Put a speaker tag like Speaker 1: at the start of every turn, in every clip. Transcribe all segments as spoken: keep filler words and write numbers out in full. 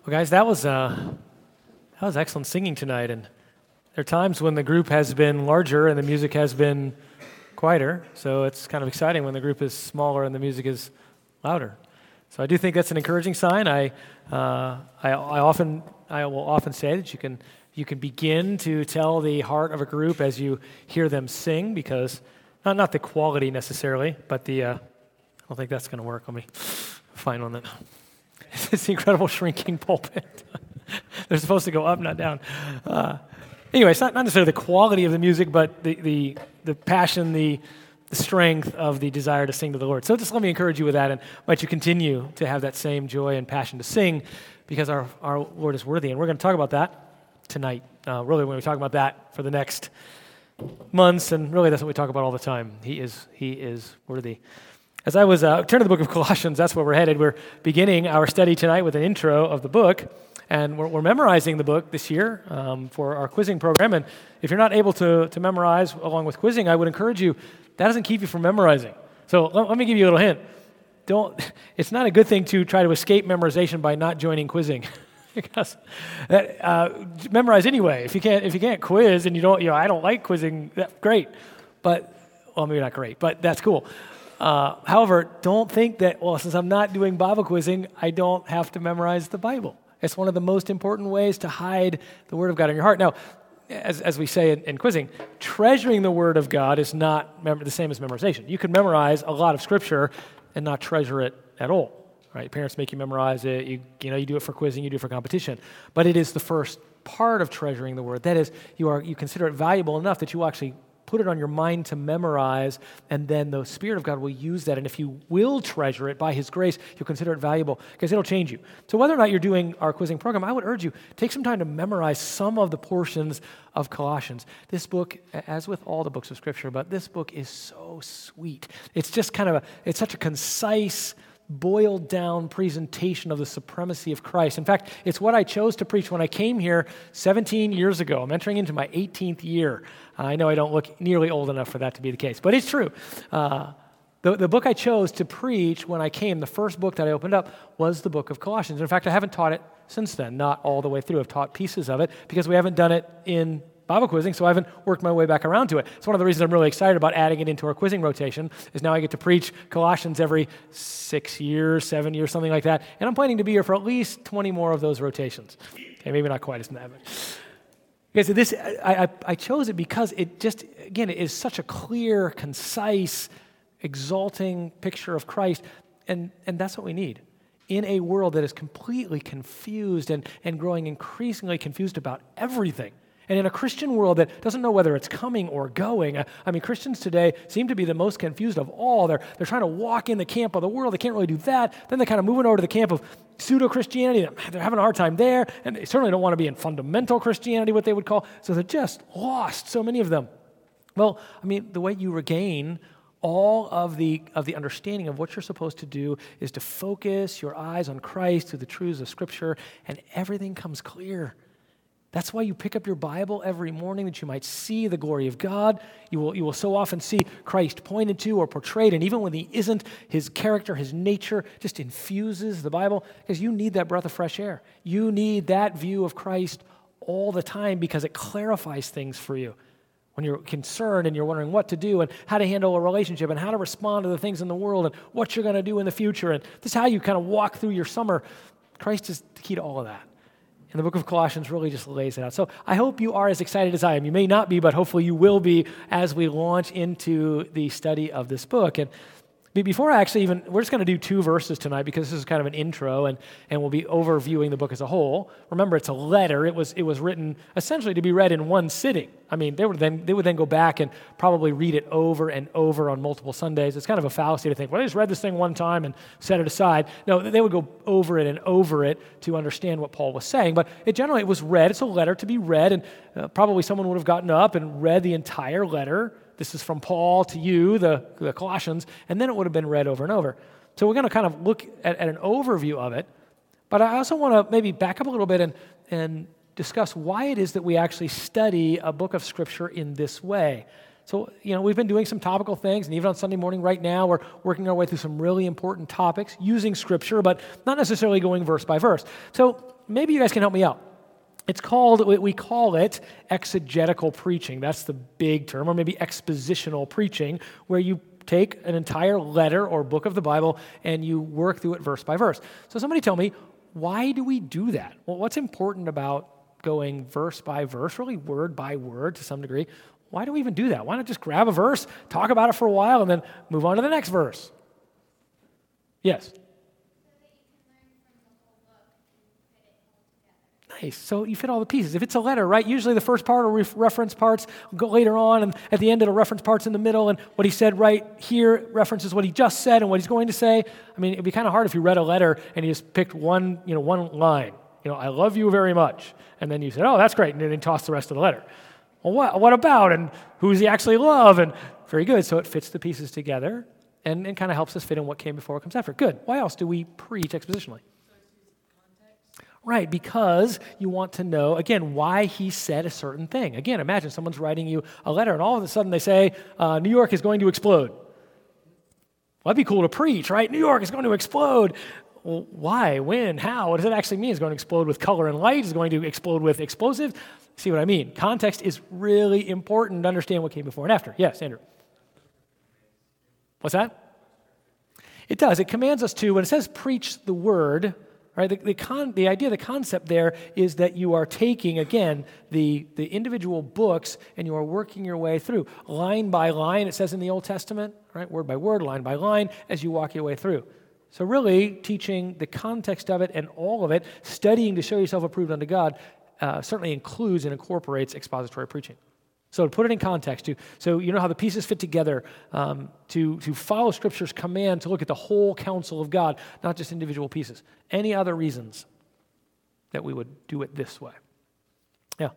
Speaker 1: Well, guys, that was uh, that was excellent singing tonight, and there are times when the group has been larger and the music has been quieter, so it's kind of exciting when the group is smaller and the music is louder. So I do think that's an encouraging sign. I, uh, I, I often, I will often say that you can, you can begin to tell the heart of a group as you hear them sing, because not not the quality necessarily, but the. Uh, I don't think that's going to work. Let me find one that. It's the incredible shrinking pulpit. They're supposed to go up, not down. Uh, anyway, it's not, not necessarily the quality of the music, but the the, the passion, the, the strength of the desire to sing to the Lord. So just let me encourage you with that, and let you continue to have that same joy and passion to sing, because our, our Lord is worthy. And we're going to talk about that tonight. Uh, really, when we talk about that for the next months, and really that's what we talk about all the time. He is He is worthy. As I was uh, turning to the book of Colossians, that's where we're headed. We're beginning our study tonight with an intro of the book, and we're, we're memorizing the book this year um, for our quizzing program. And if you're not able to, to memorize along with quizzing, I would encourage you, that doesn't keep you from memorizing. So let, let me give you a little hint. Don't. It's not a good thing to try to escape memorization by not joining quizzing. Because uh, memorize anyway. If you can't, if you can't quiz and you don't, you know, I don't like quizzing. That's great, but well, maybe not great, but that's cool. Uh, however, don't think that, well, since I'm not doing Bible quizzing, I don't have to memorize the Bible. It's one of the most important ways to hide the Word of God in your heart. Now, as, as we say in, in quizzing, treasuring the Word of God is not mem- the same as memorization. You can memorize a lot of Scripture and not treasure it at all. Right? Parents make you memorize it. You, you know, you do it for quizzing, you do it for competition. But it is the first part of treasuring the Word. That is, you are you consider it valuable enough that you will actually put it on your mind to memorize, and then the Spirit of God will use that. And if you will treasure it by His grace, you'll consider it valuable, because it'll change you. So whether or not you're doing our quizzing program, I would urge you, take some time to memorize some of the portions of Colossians. This book, as with all the books of Scripture, but this book is so sweet. It's just kind of a, it's such a concise, boiled down presentation of the supremacy of Christ. In fact, it's what I chose to preach when I came here seventeen years ago. I'm entering into my eighteenth year. I know I don't look nearly old enough for that to be the case, but it's true. Uh, the, the book I chose to preach when I came, the first book that I opened up, was the book of Colossians. In fact, I haven't taught it since then, not all the way through. I've taught pieces of it because we haven't done it in Bible quizzing, so I haven't worked my way back around to it. It's one of the reasons I'm really excited about adding it into our quizzing rotation, is now I get to preach Colossians every six years, seven years, something like that, and I'm planning to be here for at least twenty more of those rotations. Okay, maybe not quite as that, but okay, so this, I, I, I chose it because it just, again, it is such a clear, concise, exalting picture of Christ, and, and that's what we need. In a world that is completely confused and, and growing increasingly confused about everything. And in a Christian world that doesn't know whether it's coming or going, I mean, Christians today seem to be the most confused of all. They're, they're trying to walk in the camp of the world. They can't really do that. Then they're kind of moving over to the camp of pseudo-Christianity. They're having a hard time there, and they certainly don't want to be in fundamental Christianity, what they would call. So they're just lost, so many of them. Well, I mean, the way you regain all of the of the understanding of what you're supposed to do is to focus your eyes on Christ through the truths of Scripture, and everything comes clear. That's why you pick up your Bible every morning, that you might see the glory of God. You will, you will so often see Christ pointed to or portrayed, and even when He isn't, His character, His nature just infuses the Bible, because you need that breath of fresh air. You need that view of Christ all the time, because it clarifies things for you. When you're concerned and you're wondering what to do and how to handle a relationship and how to respond to the things in the world and what you're going to do in the future, and this is how you kind of walk through your summer, Christ is the key to all of that. And the book of Colossians really just lays it out. So I hope you are as excited as I am. You may not be, but hopefully you will be as we launch into the study of this book. And before I actually even, we're just going to do two verses tonight, because this is kind of an intro, and, and we'll be overviewing the book as a whole. Remember, it's a letter. It was it was written essentially to be read in one sitting. I mean, they would then they would then go back and probably read it over and over on multiple Sundays. It's kind of a fallacy to think, well, I just read this thing one time and set it aside. No, they would go over it and over it to understand what Paul was saying. But it generally it was read. It's a letter to be read, and uh, probably someone would have gotten up and read the entire letter. This is from Paul to you, the, the Colossians, and then it would have been read over and over. So we're going to kind of look at, at an overview of it, but I also want to maybe back up a little bit and, and discuss why it is that we actually study a book of Scripture in this way. So, you know, we've been doing some topical things, and even on Sunday morning right now, we're working our way through some really important topics using Scripture, but not necessarily going verse by verse. So maybe you guys can help me out. It's called, we call it exegetical preaching. That's the big term, or maybe expositional preaching, where you take an entire letter or book of the Bible and you work through it verse by verse. So somebody tell me, why do we do that? Well, what's important about going verse by verse, really word by word to some degree? Why do we even do that? Why not just grab a verse, talk about it for a while, and then move on to the next verse? Yes? Nice. So you fit all the pieces. If it's a letter, right, usually the first part will re- reference parts, go later on, and at the end it'll reference parts in the middle, and what he said right here references what he just said and what he's going to say. I mean, it'd be kind of hard if you read a letter and you just picked one, you know, one line. You know, I love you very much. And then you said, oh, that's great, and then you toss the rest of the letter. Well, what, what about, and who does he actually love? And very good. So it fits the pieces together and, and kind of helps us fit in what came before, what comes after. Good. Why else do we preach expositionally? Right, because you want to know, again, why he said a certain thing. Again, imagine someone's writing you a letter, and all of a sudden they say, uh, New York is going to explode. Well, that'd be cool to preach, right? New York is going to explode. Well, why, when, how? What does it actually mean? Is it going to explode with color and light? Is it going to explode with explosives? See what I mean? Context is really important to understand what came before and after. Yes, Andrew. What's that? It does. It commands us to, when it says preach the word, right, the, the, con, the idea, the concept there is that you are taking, again, the, the individual books and you are working your way through, line by line, it says in the Old Testament, right, word by word, line by line, as you walk your way through. So really, teaching the context of it and all of it, studying to show yourself approved unto God, uh, certainly includes and incorporates expository preaching. So to put it in context, to, so you know how the pieces fit together, um, to, to follow Scripture's command to look at the whole counsel of God, not just individual pieces. Any other reasons that we would do it this way? Yeah.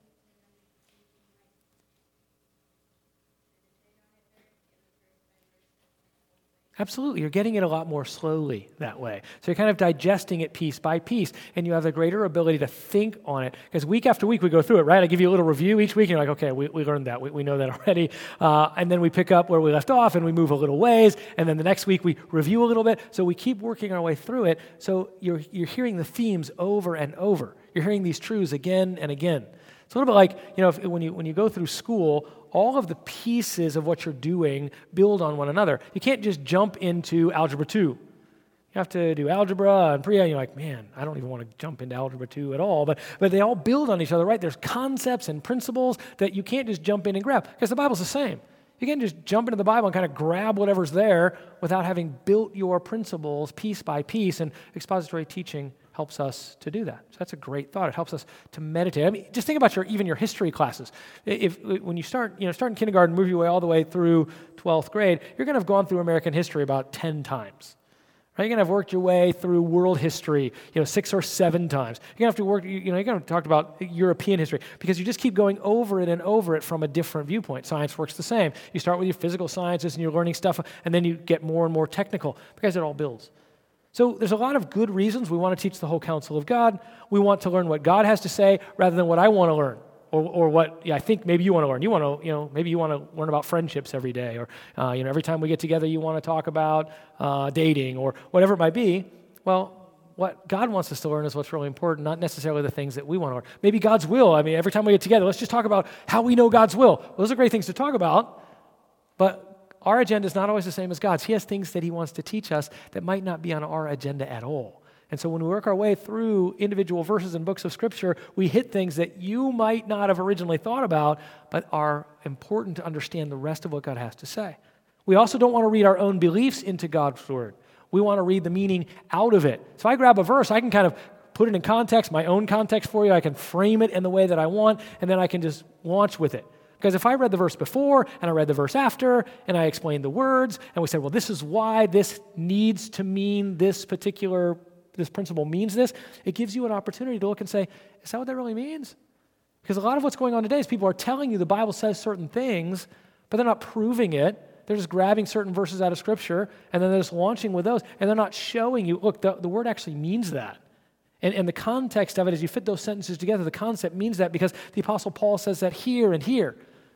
Speaker 1: Absolutely. You're getting it a lot more slowly that way. So you're kind of digesting it piece by piece, and you have a greater ability to think on it. Because week after week we go through it, right? I give you a little review each week, and you're like, okay, we, we learned that. We, we know that already. Uh, and then we pick up where we left off, and we move a little ways, and then the next week we review a little bit. So we keep working our way through it. So you're, you're hearing the themes over and over. You're hearing these truths again and again. It's a little bit like, you know, if, when you when you go through school, all of the pieces of what you're doing build on one another. You can't just jump into Algebra two. You have to do algebra and pre, and you're like, man, I don't even want to jump into Algebra two at all. But but they all build on each other, right? There's concepts and principles that you can't just jump in and grab, because the Bible's the same. You can't just jump into the Bible and kind of grab whatever's there without having built your principles piece by piece, and expository teaching helps us to do that. So that's a great thought. It helps us to meditate. I mean, just think about your even your history classes. If when you start, you know, start in kindergarten, move your way all the way through twelfth grade, you're going to have gone through American history about ten times. Right? You're going to have worked your way through world history, you know, six or seven times. You're going to have to work, you know, you're going to talk about European history, because you just keep going over it and over it from a different viewpoint. Science works the same. You start with your physical sciences and you're learning stuff, and then you get more and more technical, because it all builds. So there's a lot of good reasons we want to teach the whole counsel of God. We want to learn what God has to say rather than what I want to learn, or, or what yeah, I think maybe you want to learn. You want to, you know, maybe you want to learn about friendships every day, or uh, you know, every time we get together, you want to talk about uh, dating or whatever it might be. Well, what God wants us to learn is what's really important, not necessarily the things that we want to learn. Maybe God's will. I mean, every time we get together, let's just talk about how we know God's will. Well, those are great things to talk about, but our agenda is not always the same as God's. He has things that he wants to teach us that might not be on our agenda at all. And so when we work our way through individual verses and books of Scripture, we hit things that you might not have originally thought about, but are important to understand the rest of what God has to say. We also don't want to read our own beliefs into God's Word. We want to read the meaning out of it. So I grab a verse, I can kind of put it in context, my own context for you. I can frame it in the way that I want, and then I can just launch with it. Because if I read the verse before and I read the verse after and I explained the words and we said, well, this is why this needs to mean this particular, this principle means this, it gives you an opportunity to look and say, is that what that really means? Because a lot of what's going on today is people are telling you the Bible says certain things, but they're not proving it. They're just grabbing certain verses out of Scripture and then they're just launching with those, and they're not showing you, look, the, the word actually means that. And, and the context of it, as you fit those sentences together, the concept means that, because the Apostle Paul says that here and here.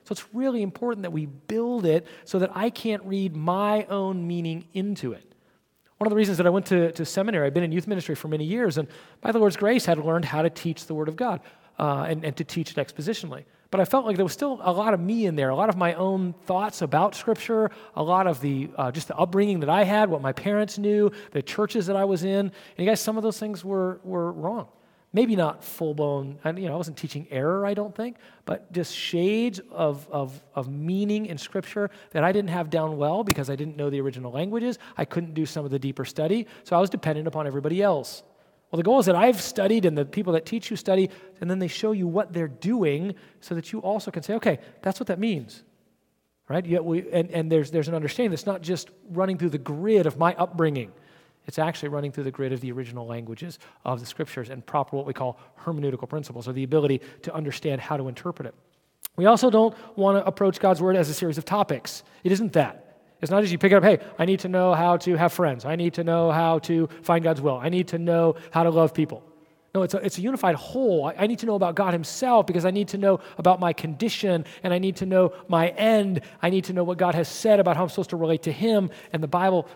Speaker 1: So it's really important that we build it so that I can't read my own meaning into it. One of the reasons that I went to, to seminary, I've been in youth ministry for many years, and by the Lord's grace, had learned how to teach the Word of God uh, and, and to teach it expositionally. But I felt like there was still a lot of me in there, a lot of my own thoughts about Scripture, a lot of the uh, just the upbringing that I had, what my parents knew, the churches that I was in. And you guys, some of those things were were wrong. Maybe not full-blown, and you know, I wasn't teaching error, I don't think, but just shades of, of, of meaning in Scripture that I didn't have down well because I didn't know the original languages. I couldn't do some of the deeper study, so I was dependent upon everybody else. Well, the goal is that I've studied and the people that teach you study, and then they show you what they're doing so that you also can say, okay, that's what that means, right? Yet we, and and there's, there's an understanding that's not just running through the grid of my upbringing. It's actually running through the grid of the original languages of the Scriptures and proper what we call hermeneutical principles, or the ability to understand how to interpret it. We also don't want to approach God's Word as a series of topics. It isn't that. It's not just you pick it up, hey, I need to know how to have friends. I need to know how to find God's will. I need to know how to love people. No, it's a, it's a unified whole. I, I need to know about God Himself because I need to know about my condition, and I need to know my end. I need to know what God has said about how I'm supposed to relate to Him, and the Bible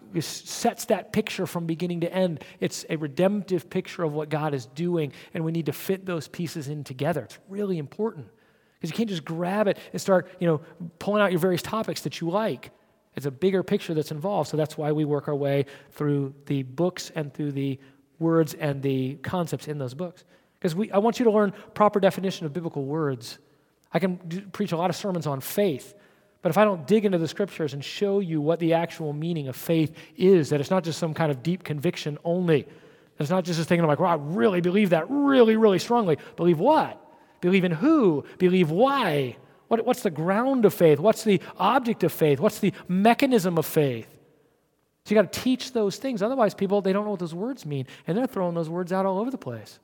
Speaker 1: sets that picture from beginning to end. It's a redemptive picture of what God is doing, and we need to fit those pieces in together. It's really important because you can't just grab it and start, you know, pulling out your various topics that you like. It's a bigger picture that's involved, so that's why we work our way through the books and through the words and the concepts in those books. Because we, I want you to learn proper definition of biblical words. I can do, preach a lot of sermons on faith, but if I don't dig into the Scriptures and show you what the actual meaning of faith is, that it's not just some kind of deep conviction only, it's not just this thing like, well, I really believe that really, really strongly. Believe what? Believe in who? Believe why? What, what's the ground of faith? What's the object of faith? What's the mechanism of faith? So you got to teach those things. Otherwise, people, they don't know what those words mean, and they're throwing those words out all over the place.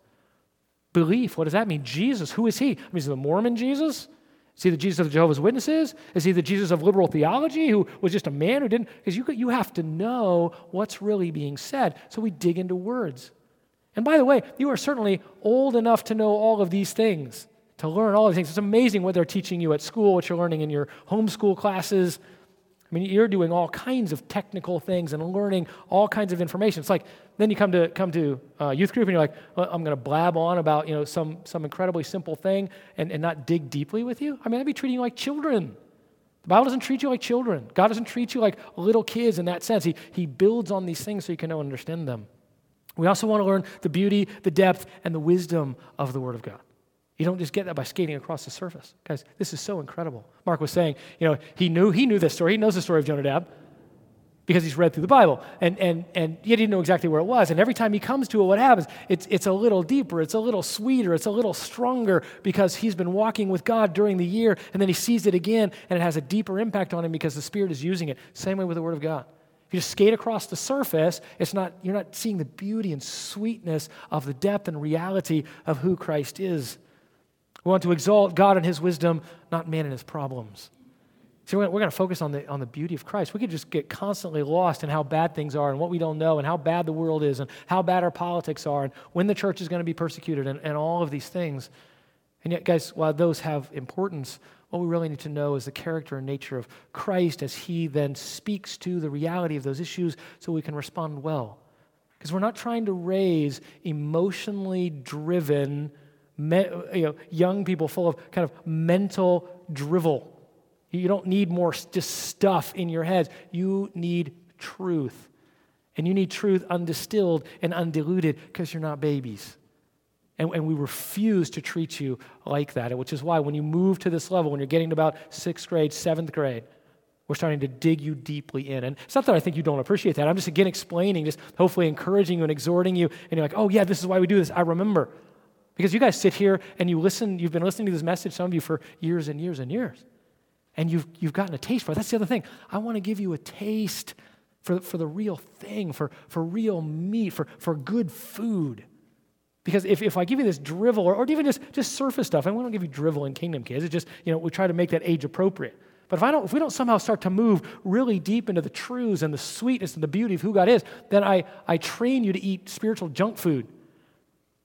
Speaker 1: Belief, what does that mean? Jesus, who is He? I mean, is he the Mormon Jesus? Is he the Jesus of the Jehovah's Witnesses? Is he the Jesus of liberal theology who was just a man who didn't? Because you, you have to know what's really being said. So we dig into words. And by the way, you are certainly old enough to know all of these things, to learn all of these things. It's amazing what they're teaching you at school, what you're learning in your homeschool classes. I mean, you're doing all kinds of technical things and learning all kinds of information. It's like, then you come to come to uh, youth group and you're like, well, I'm going to blab on about, you know, some some incredibly simple thing and, and not dig deeply with you. I mean, I'd be treating you like children. The Bible doesn't treat you like children. God doesn't treat you like little kids in that sense. He, he builds on these things so you can know and understand them. We also want to learn the beauty, the depth, and the wisdom of the Word of God. You don't just get that by skating across the surface. Guys, this is so incredible. Mark was saying, you know, he knew he knew this story. He knows the story of Jonadab because he's read through the Bible. And and and yet he didn't know exactly where it was. And every time he comes to it, what happens? It's it's a little deeper, it's a little sweeter, it's a little stronger because he's been walking with God during the year, and then he sees it again, and it has a deeper impact on him because the Spirit is using it. Same way with the Word of God. If you just skate across the surface, it's not you're not seeing the beauty and sweetness of the depth and reality of who Christ is. We want to exalt God and His wisdom, not man and his problems. See, we're going to focus on the on the beauty of Christ. We could just get constantly lost in how bad things are and what we don't know and how bad the world is and how bad our politics are and when the church is going to be persecuted and, and all of these things. And yet, guys, while those have importance, what we really need to know is the character and nature of Christ as He then speaks to the reality of those issues so we can respond well. Because we're not trying to raise emotionally driven Me, you know, young people full of kind of mental drivel. You don't need more just stuff in your heads. You need truth. And you need truth undistilled and undiluted because you're not babies. And, and we refuse to treat you like that, which is why when you move to this level, when you're getting to about sixth grade, seventh grade, we're starting to dig you deeply in. And it's not that I think you don't appreciate that. I'm just, again, explaining, just hopefully encouraging you and exhorting you. And you're like, oh, yeah, this is why we do this. I remember. Because you guys sit here and you listen, you've been listening to this message, some of you, for years and years and years. And you've you've gotten a taste for it. That's the other thing. I want to give you a taste for, for the real thing, for, for real meat, for, for good food. Because if, if I give you this drivel, or, or even just, just surface stuff, and we don't give you drivel in Kingdom Kids, it's just, you know, we try to make that age appropriate. But if I don't, if we don't somehow start to move really deep into the truths and the sweetness and the beauty of who God is, then I, I train you to eat spiritual junk food.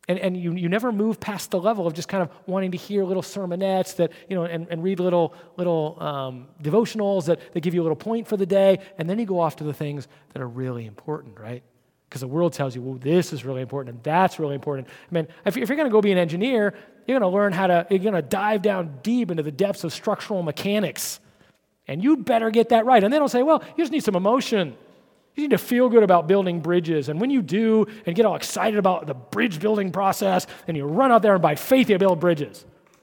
Speaker 1: And, and you, you never move past the level of just kind of wanting to hear little sermonettes that, you know, and, and read little little um, devotionals that, that give you a little point for the day, and then you go off to the things that are really important, right? Because the world tells you, well, this is really important, and that's really important. I mean, if, if you're going to go be an engineer, you're going to learn how to, you're going to dive down deep into the depths of structural mechanics, and you better get that right. And they don't say, well, you just need some emotion. You need to feel good about building bridges. And when you do and get all excited about the bridge building process, and you run out there and by faith you build bridges.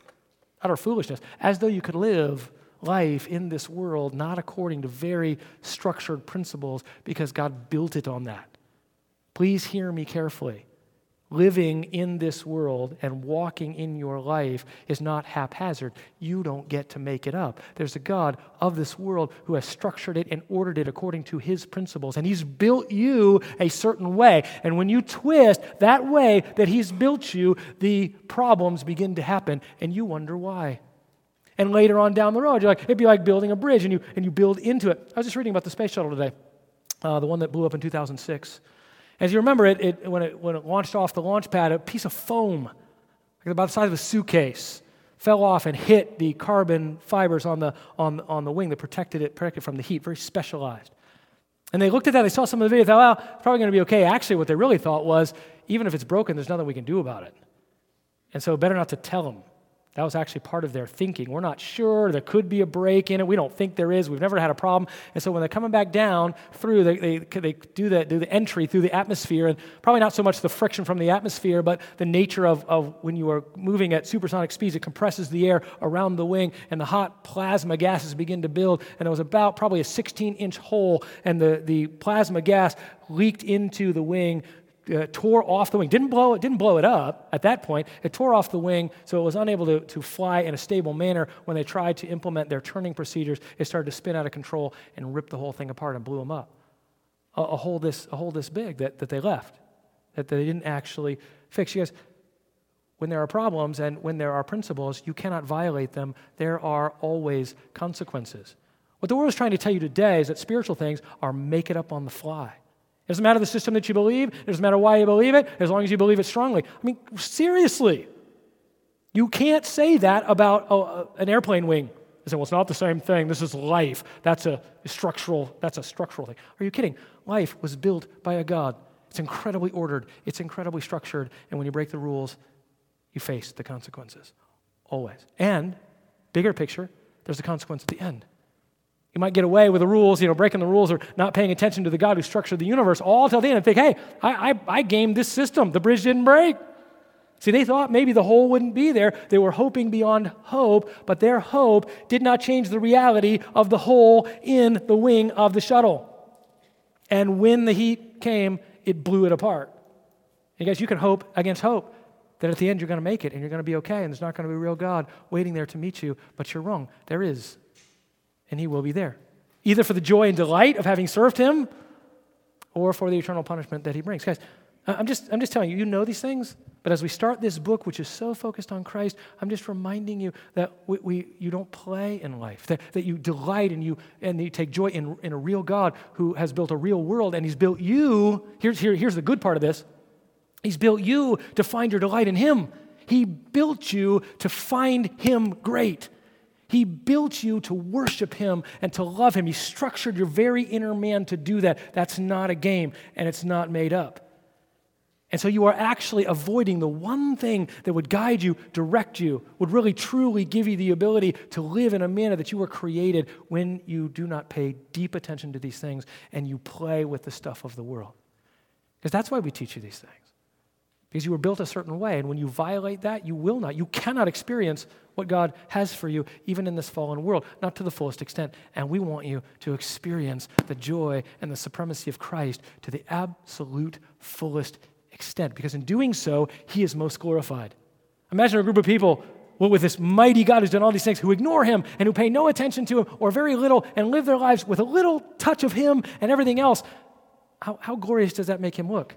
Speaker 1: Utter foolishness. As though you could live life in this world not according to very structured principles because God built it on that. Please hear me carefully. Living in this world and walking in your life is not haphazard. You don't get to make it up. There's a God of this world who has structured it and ordered it according to his principles, and he's built you a certain way. And when you twist that way that he's built you, the problems begin to happen, and you wonder why. And later on down the road, you're like, it'd be like building a bridge, and you and you build into it. I was just reading about the space shuttle today, uh, the one that blew up in two thousand six. As you remember, it, it, when, it, when it launched off the launch pad, a piece of foam, like about the size of a suitcase, fell off and hit the carbon fibers on the, on, on the wing that protected it protected from the heat, very specialized. And they looked at that, they saw some of the video, thought, well, it's probably going to be okay. Actually, what they really thought was, even if it's broken, there's nothing we can do about it. And so better not to tell them. That was actually part of their thinking. We're not sure. There could be a break in it. We don't think there is. We've never had a problem. And so when they're coming back down through, they, they, they do, the, do the entry through the atmosphere, and probably not so much the friction from the atmosphere, but the nature of, of when you are moving at supersonic speeds, it compresses the air around the wing, and the hot plasma gases begin to build. And it was about probably a sixteen-inch hole, and the, the plasma gas leaked into the wing, Uh, tore off the wing. Didn't blow it, didn't blow it up at that point. It tore off the wing, so it was unable to, to fly in a stable manner. When they tried to implement their turning procedures, it started to spin out of control and rip the whole thing apart and blew them up. A, a hole this a hole this big that, that they left, that they didn't actually fix. You guys, when there are problems and when there are principles, you cannot violate them. There are always consequences. What the world is trying to tell you today is that spiritual things are make it up on the fly. It doesn't matter the system that you believe. It doesn't matter why you believe it, as long as you believe it strongly. I mean, seriously. You can't say that about a, an airplane wing. You say, well, it's not the same thing. This is life. That's a structural, that's a structural thing. Are you kidding? Life was built by a God. It's incredibly ordered. It's incredibly structured. And when you break the rules, you face the consequences. Always. And, bigger picture, there's a consequence at the end. You might get away with the rules, you know, breaking the rules or not paying attention to the God who structured the universe all till the end and think, hey, I, I, I gamed this system. The bridge didn't break. See, they thought maybe the hole wouldn't be there. They were hoping beyond hope, but their hope did not change the reality of the hole in the wing of the shuttle. And when the heat came, it blew it apart. And guys, you can hope against hope that at the end you're going to make it and you're going to be okay and there's not going to be a real God waiting there to meet you, but you're wrong. There is. And he will be there, either for the joy and delight of having served him or for the eternal punishment that he brings. Guys, I'm just, I'm just telling you, you know these things, but as we start this book, which is so focused on Christ, I'm just reminding you that we, we you don't play in life, that, that you delight and you and you take joy in, in a real God who has built a real world, and he's built you. Here's, here, here's the good part of this. He's built you to find your delight in him. He built you to find him great. He built you to worship him and to love him. He structured your very inner man to do that. That's not a game, and it's not made up. And so you are actually avoiding the one thing that would guide you, direct you, would really truly give you the ability to live in a manner that you were created when you do not pay deep attention to these things and you play with the stuff of the world. Because that's why we teach you these things. Because you were built a certain way, and when you violate that, you will not. You cannot experience what God has for you, even in this fallen world, not to the fullest extent. And we want you to experience the joy and the supremacy of Christ to the absolute fullest extent, because in doing so, he is most glorified. Imagine a group of people with this mighty God who's done all these things, who ignore him and who pay no attention to him or very little and live their lives with a little touch of him and everything else. How, how glorious does that make him look?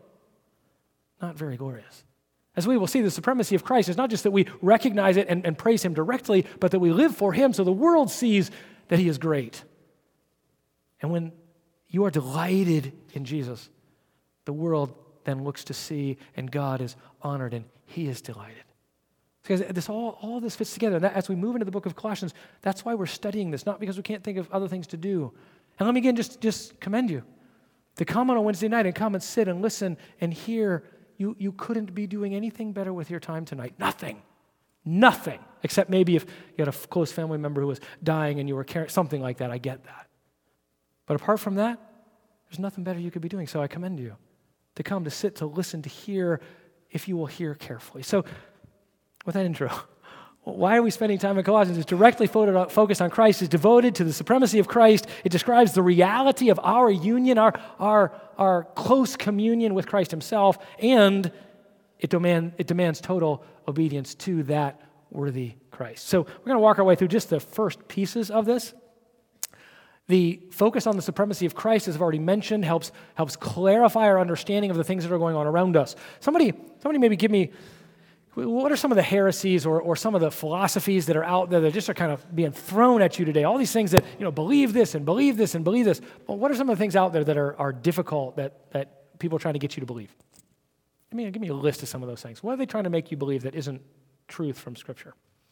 Speaker 1: Not very glorious. As we will see, the supremacy of Christ is not just that we recognize it and, and praise him directly, but that we live for him so the world sees that he is great. And when you are delighted in Jesus, the world then looks to see, and God is honored, and he is delighted. Because this all, all this fits together. And that, as we move into the book of Colossians, that's why we're studying this, not because we can't think of other things to do. And let me again just, just commend you. To come on a Wednesday night and come and sit and listen and hear, you, you couldn't be doing anything better with your time tonight. Nothing. Nothing. Except maybe if you had a close family member who was dying and you were caring, something like that. I get that. But apart from that, there's nothing better you could be doing. So I commend you to come, to sit, to listen, to hear, if you will hear carefully. So with that intro, why are we spending time in Colossians? It's directly focused on Christ. It's devoted to the supremacy of Christ. It describes the reality of our union, our, our, our close communion with Christ himself, and it, demand, it demands total obedience to that worthy Christ. So we're going to walk our way through just the first pieces of this. The focus on the supremacy of Christ, as I've already mentioned, helps, helps clarify our understanding of the things that are going on around us. Somebody, somebody maybe give me, what are some of the heresies or, or some of the philosophies that are out there that just are kind of being thrown at you today? All these things that, you know, believe this and believe this and believe this. But what are some of the things out there that are, are difficult that, that people are trying to get you to believe? Give me, give me a list of some of those things. What are they trying to make you believe that isn't truth from Scripture?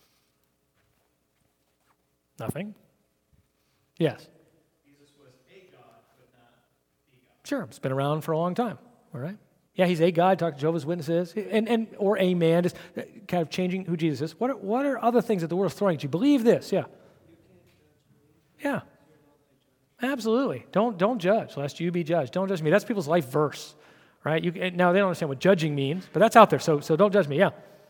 Speaker 1: Nothing? Yes? Jesus was a God, but not the God. Sure, it's been around for a long time, all right? Yeah, he's a God, talk to Jehovah's Witnesses, and, and or a man, just kind of changing who Jesus is. What are, what are other things that the world's throwing at you? Believe this, yeah. Yeah, absolutely. Don't don't judge, lest you be judged. Don't judge me. That's people's life verse, right? You, now, they don't understand what judging means, but that's out there, so so don't judge me, yeah.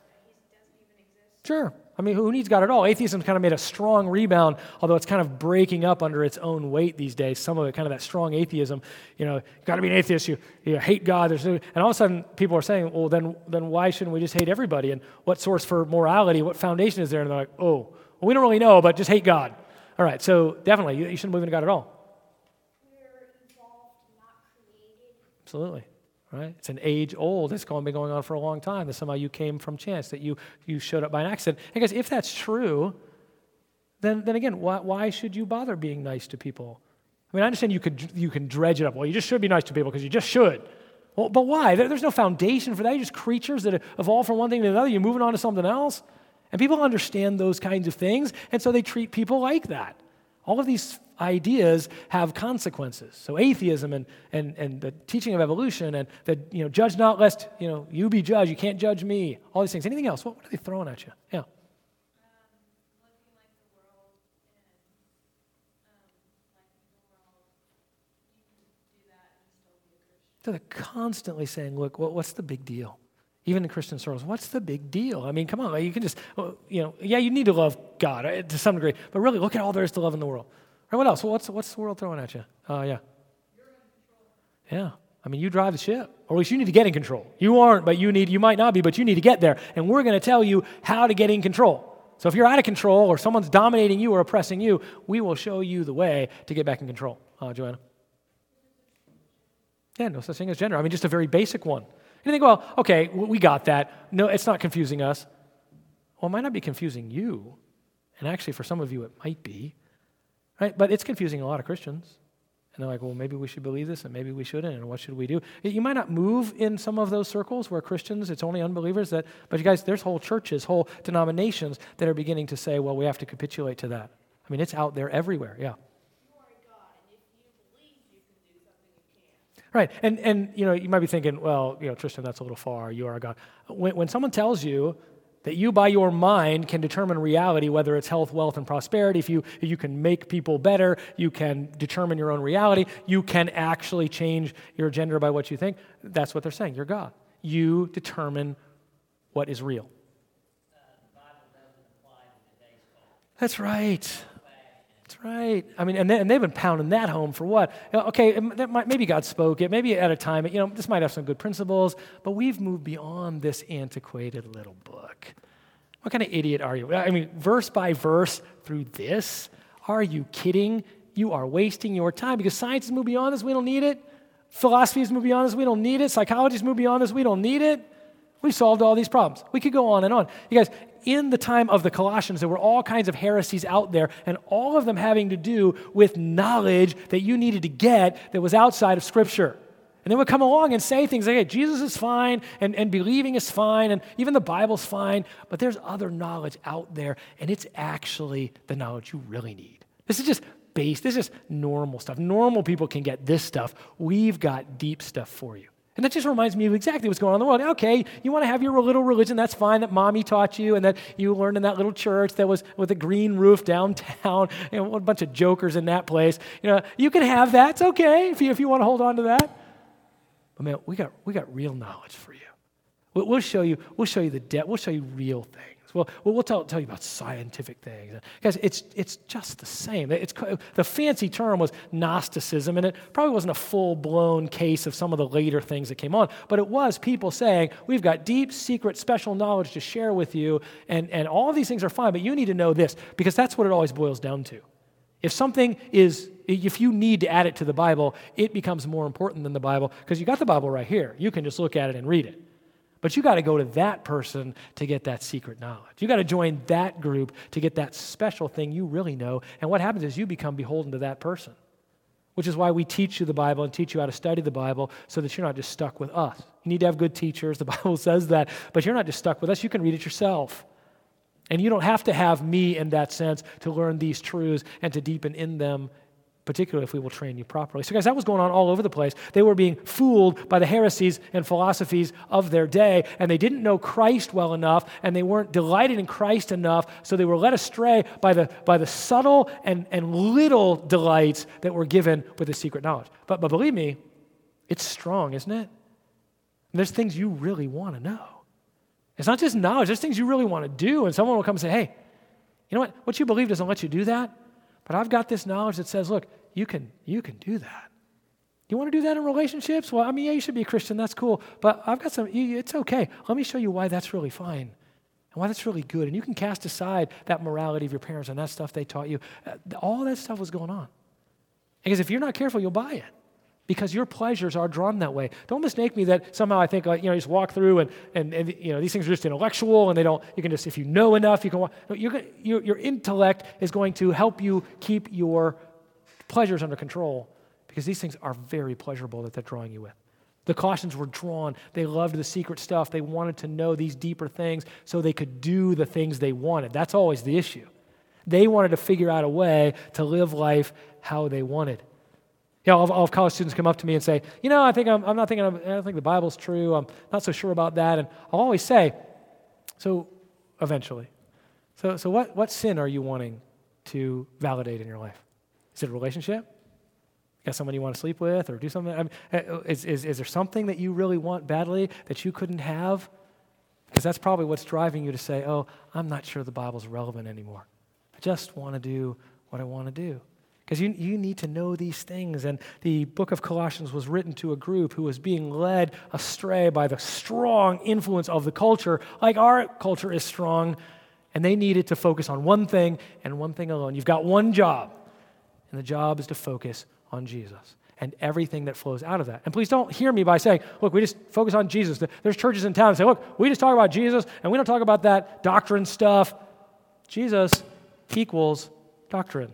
Speaker 1: Sure. I mean, who needs God at all? Atheism's kind of made a strong rebound, although it's kind of breaking up under its own weight these days. Some of it, kind of that strong atheism, you know, you've got to be an atheist, you, you hate God. There's no, and all of a sudden, people are saying, well, then then why shouldn't we just hate everybody? And what source for morality, what foundation is there? And they're like, oh, well, we don't really know, but just hate God. All right, so definitely, you, you shouldn't believe in God at all.
Speaker 2: We're evolved, not created.
Speaker 1: Absolutely. Right? It's an age old. It's been going on for a long time. That somehow you came from chance, that you you showed up by an accident. And guys, if that's true, then then again, why why should you bother being nice to people? I mean, I understand you could you can dredge it up. Well, you just should be nice to people because you just should. Well, but why? There, there's no foundation for that. You're just creatures that evolve from one thing to another. You're moving on to something else, and people understand those kinds of things, and so they treat people like that. All of these ideas have consequences. So atheism and, and, and the teaching of evolution and the, you know, judge not lest, you know, you be judged, you can't judge me, all these things. Anything else? What, what are they throwing at you? Yeah.
Speaker 2: Um, looking like the world and um, liking the world, you can do that and still be a Christian.
Speaker 1: So they're constantly saying, look, what, what's the big deal? Even in Christian circles, what's the big deal? I mean, come on, you can just, you know, yeah, you need to love God uh, to some degree, but really look at all there is to love in the world. Right, what else? Well, what's, what's the world throwing at you? Uh, yeah.
Speaker 2: You're in control.
Speaker 1: Yeah. I mean, you drive the ship, or at least you need to get in control. You aren't, but you need, you might not be, but you need to get there. And we're going to tell you how to get in control. So if you're out of control or someone's dominating you or oppressing you, we will show you the way to get back in control. Uh, Joanna? Yeah, no such thing as gender. I mean, just a very basic one. And you think, well, okay, we got that. No, it's not confusing us. Well, it might not be confusing you. And actually, for some of you, it might be. Right? But it's confusing a lot of Christians. And they're like, well, maybe we should believe this and maybe we shouldn't, and what should we do? You might not move in some of those circles where Christians, it's only unbelievers that, but you guys, there's whole churches, whole denominations that are beginning to say, well, we have to capitulate to that. I mean, it's out there everywhere, yeah.
Speaker 2: You are God, and if you believe you can do something, you can.
Speaker 1: Right, and, and you know, you might be thinking, well, you know, Tristan, that's a little far, you are a God. When, when someone tells you that you, by your mind, can determine reality, whether it's health, wealth, and prosperity. If you, if you can make people better, you can determine your own reality, you can actually change your gender by what you think. That's what they're saying. You're God. You determine what is real.
Speaker 3: Uh, the Bible doesn't apply to today's culture.
Speaker 1: That's right. That's right. I mean, and, they, and they've been pounding that home for what? Okay, that might, maybe God spoke it, maybe at a time, you know, this might have some good principles, but we've moved beyond this antiquated little book. What kind of idiot are you? I mean, verse by verse through this? Are you kidding? You are wasting your time because science has moved beyond this, we don't need it. Philosophy has moved beyond this, we don't need it. Psychology has moved beyond this, we don't need it. We've solved all these problems. We could go on and on. You guys, in the time of the Colossians, there were all kinds of heresies out there, and all of them having to do with knowledge that you needed to get that was outside of Scripture. And they would come along and say things like, hey, Jesus is fine, and, and believing is fine, and even the Bible's fine, but there's other knowledge out there, and it's actually the knowledge you really need. This is just base, this is just normal stuff. Normal people can get this stuff. We've got deep stuff for you. And that just reminds me of exactly what's going on in the world. Okay, you want to have your little religion, that's fine, that mommy taught you and that you learned in that little church that was with a green roof downtown, you know, a bunch of jokers in that place. You know, you can have that, it's okay if you, if you want to hold on to that. But man, we got, we got real knowledge for you. We'll, we'll show you, we'll show you the depth, we'll show you real things. Well, we'll tell, tell you about scientific things. Guys, it's, it's just the same. It's, the fancy term was Gnosticism, and it probably wasn't a full-blown case of some of the later things that came on, but it was people saying, we've got deep, secret, special knowledge to share with you, and, and all of these things are fine, but you need to know this, because that's what it always boils down to. If something is, if you need to add it to the Bible, it becomes more important than the Bible, because you got the Bible right here. You can just look at it and read it. But you got to go to that person to get that secret knowledge. You got to join that group to get that special thing you really know. And what happens is you become beholden to that person, which is why we teach you the Bible and teach you how to study the Bible so that you're not just stuck with us. You need to have good teachers. The Bible says that. But you're not just stuck with us. You can read it yourself. And you don't have to have me in that sense to learn these truths and to deepen in them, particularly if we will train you properly. So guys, that was going on all over the place. They were being fooled by the heresies and philosophies of their day, and they didn't know Christ well enough, and they weren't delighted in Christ enough, so they were led astray by the, by the subtle and, and little delights that were given with the secret knowledge. But, but believe me, it's strong, isn't it? And there's things you really want to know. It's not just knowledge, there's things you really want to do, and someone will come and say, hey, you know what? What you believe doesn't let you do that. But I've got this knowledge that says, look, you can you can do that. You want to do that in relationships? Well, I mean, yeah, you should be a Christian. That's cool. But I've got some, it's okay. Let me show you why that's really fine and why that's really good. And you can cast aside that morality of your parents and that stuff they taught you. All that stuff was going on. Because if you're not careful, you'll buy it. Because your pleasures are drawn that way. Don't mistake me that somehow I think, like, you know, you just walk through and, and, and you know, these things are just intellectual and they don't, you can just, if you know enough, you can walk. No, you're, your, your intellect is going to help you keep your pleasures under control because these things are very pleasurable that they're drawing you with. The Colossians were drawn. They loved the secret stuff. They wanted to know these deeper things so they could do the things they wanted. That's always the issue. They wanted to figure out a way to live life how they wanted. You know, I'll have college students come up to me and say, you know, I think I'm, I'm not thinking, of, I don't think the Bible's true. I'm not so sure about that. And I'll always say, so eventually, so so what, what sin are you wanting to validate in your life? Is it a relationship? You got someone you want to sleep with or do something? I mean, is, is, is there something that you really want badly that you couldn't have? Because that's probably what's driving you to say, oh, I'm not sure the Bible's relevant anymore. I just want to do what I want to do. Because you, you need to know these things. And the book of Colossians was written to a group who was being led astray by the strong influence of the culture, like our culture is strong, and they needed to focus on one thing and one thing alone. You've got one job, and the job is to focus on Jesus and everything that flows out of that. And please don't hear me by saying, look, we just focus on Jesus. There's churches in town that say, look, we just talk about Jesus, and we don't talk about that doctrine stuff. Jesus equals doctrine.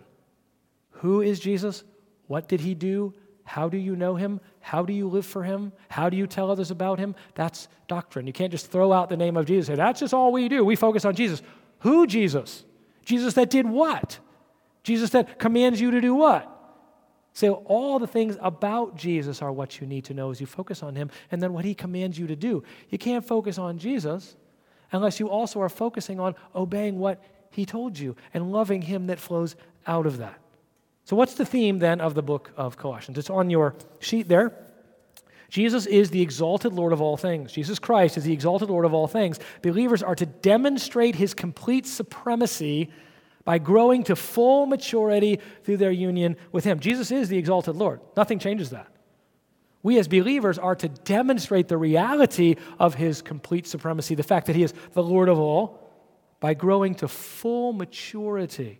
Speaker 1: Who is Jesus? What did he do? How do you know him? How do you live for him? How do you tell others about him? That's doctrine. You can't just throw out the name of Jesus and say, that's just all we do. We focus on Jesus. Who Jesus? Jesus that did what? Jesus that commands you to do what? So all the things about Jesus are what you need to know as you focus on him, and then what he commands you to do. You can't focus on Jesus unless you also are focusing on obeying what he told you and loving him that flows out of that. So what's the theme then of the book of Colossians? It's on your sheet there. Jesus is the exalted Lord of all things. Jesus Christ is the exalted Lord of all things. Believers are to demonstrate his complete supremacy by growing to full maturity through their union with him. Jesus is the exalted Lord. Nothing changes that. We as believers are to demonstrate the reality of his complete supremacy, the fact that he is the Lord of all, by growing to full maturity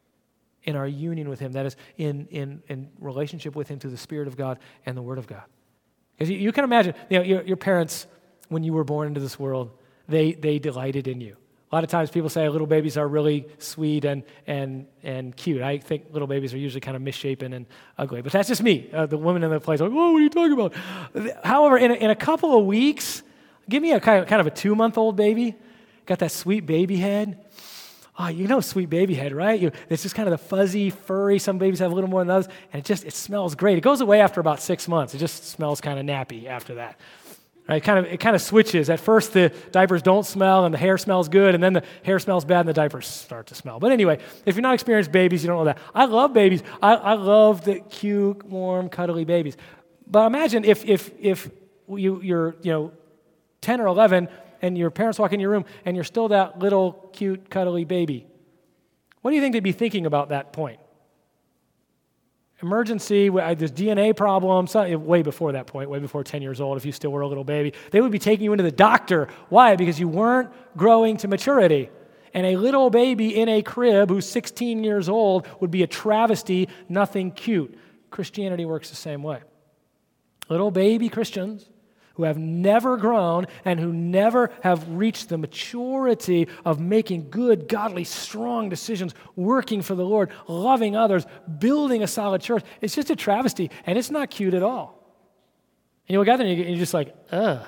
Speaker 1: in our union with him, that is, in, in, in relationship with him through the Spirit of God and the Word of God. Because you, you can imagine, you know, your, your parents, when you were born into this world, they, they delighted in you. A lot of times people say little babies are really sweet and and and cute. I think little babies are usually kind of misshapen and ugly, but that's just me. Uh, the woman in the place are like, oh, what are you talking about? However, in a, in a couple of weeks, give me a kind of, kind of a two-month-old baby, got that sweet baby head. Oh, you know sweet baby head, right? You, it's just kind of the fuzzy, furry. Some babies have a little more than others, and it just it smells great. It goes away after about six months. It just smells kind of nappy after that. Right? Kind of, it kind of switches. At first, the diapers don't smell, and the hair smells good, and then the hair smells bad, and the diapers start to smell. But anyway, if you're not experienced babies, you don't know that. I love babies. I, I love the cute, warm, cuddly babies. But imagine if if if you you're you know ten or eleven, and your parents walk in your room, and you're still that little, cute, cuddly baby. What do you think they'd be thinking about that point? Emergency, there's D N A problems, way before that point, way before ten years old, if you still were a little baby. They would be taking you into the doctor. Why? Because you weren't growing to maturity. And a little baby in a crib who's sixteen years old would be a travesty, nothing cute. Christianity works the same way. Little baby Christians who have never grown and who never have reached the maturity of making good, godly, strong decisions, working for the Lord, loving others, building a solid church. It's just a travesty, and it's not cute at all. And you look out there and you're just like, ugh,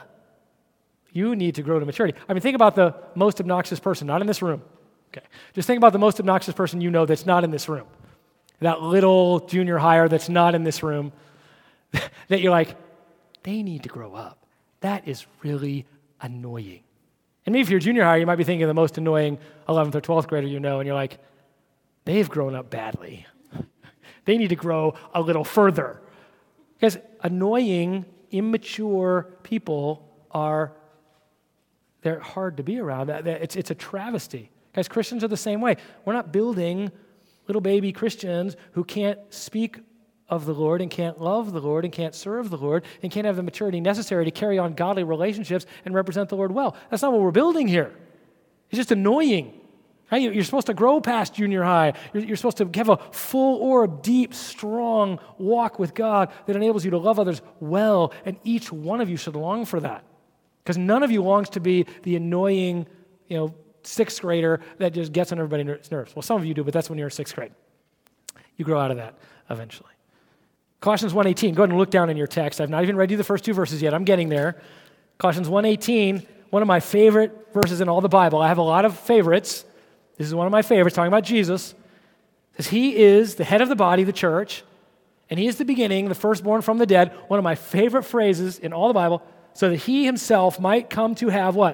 Speaker 1: you need to grow to maturity. I mean, think about the most obnoxious person, not in this room. Okay, just think about the most obnoxious person you know that's not in this room. That little junior hire that's not in this room, that you're like, they need to grow up. That is really annoying. And maybe if you're a junior high, you might be thinking of the most annoying eleventh or twelfth grader you know, and you're like, they've grown up badly. They need to grow a little further. Because annoying, immature people are, they're hard to be around. It's, it's a travesty. Guys, Christians are the same way. We're not building little baby Christians who can't speak of the Lord and can't love the Lord and can't serve the Lord and can't have the maturity necessary to carry on godly relationships and represent the Lord well. That's not what we're building here. It's just annoying. Right? You're supposed to grow past junior high. You're, you're supposed to have a full orb, deep, strong walk with God that enables you to love others well, and each one of you should long for that. Because none of you longs to be the annoying, you know, sixth grader that just gets on everybody's nerves. Well, some of you do, but that's when you're in sixth grade. You grow out of that eventually. Colossians one eighteen, go ahead and look down in your text. I've not even read you the first two verses yet. I'm getting there. Colossians one eighteen, one of my favorite verses in all the Bible. I have a lot of favorites. This is one of my favorites, talking about Jesus. It says, he is the head of the body, the church, and he is the beginning, the firstborn from the dead. One of my favorite phrases in all the Bible, so that he himself might come to have what?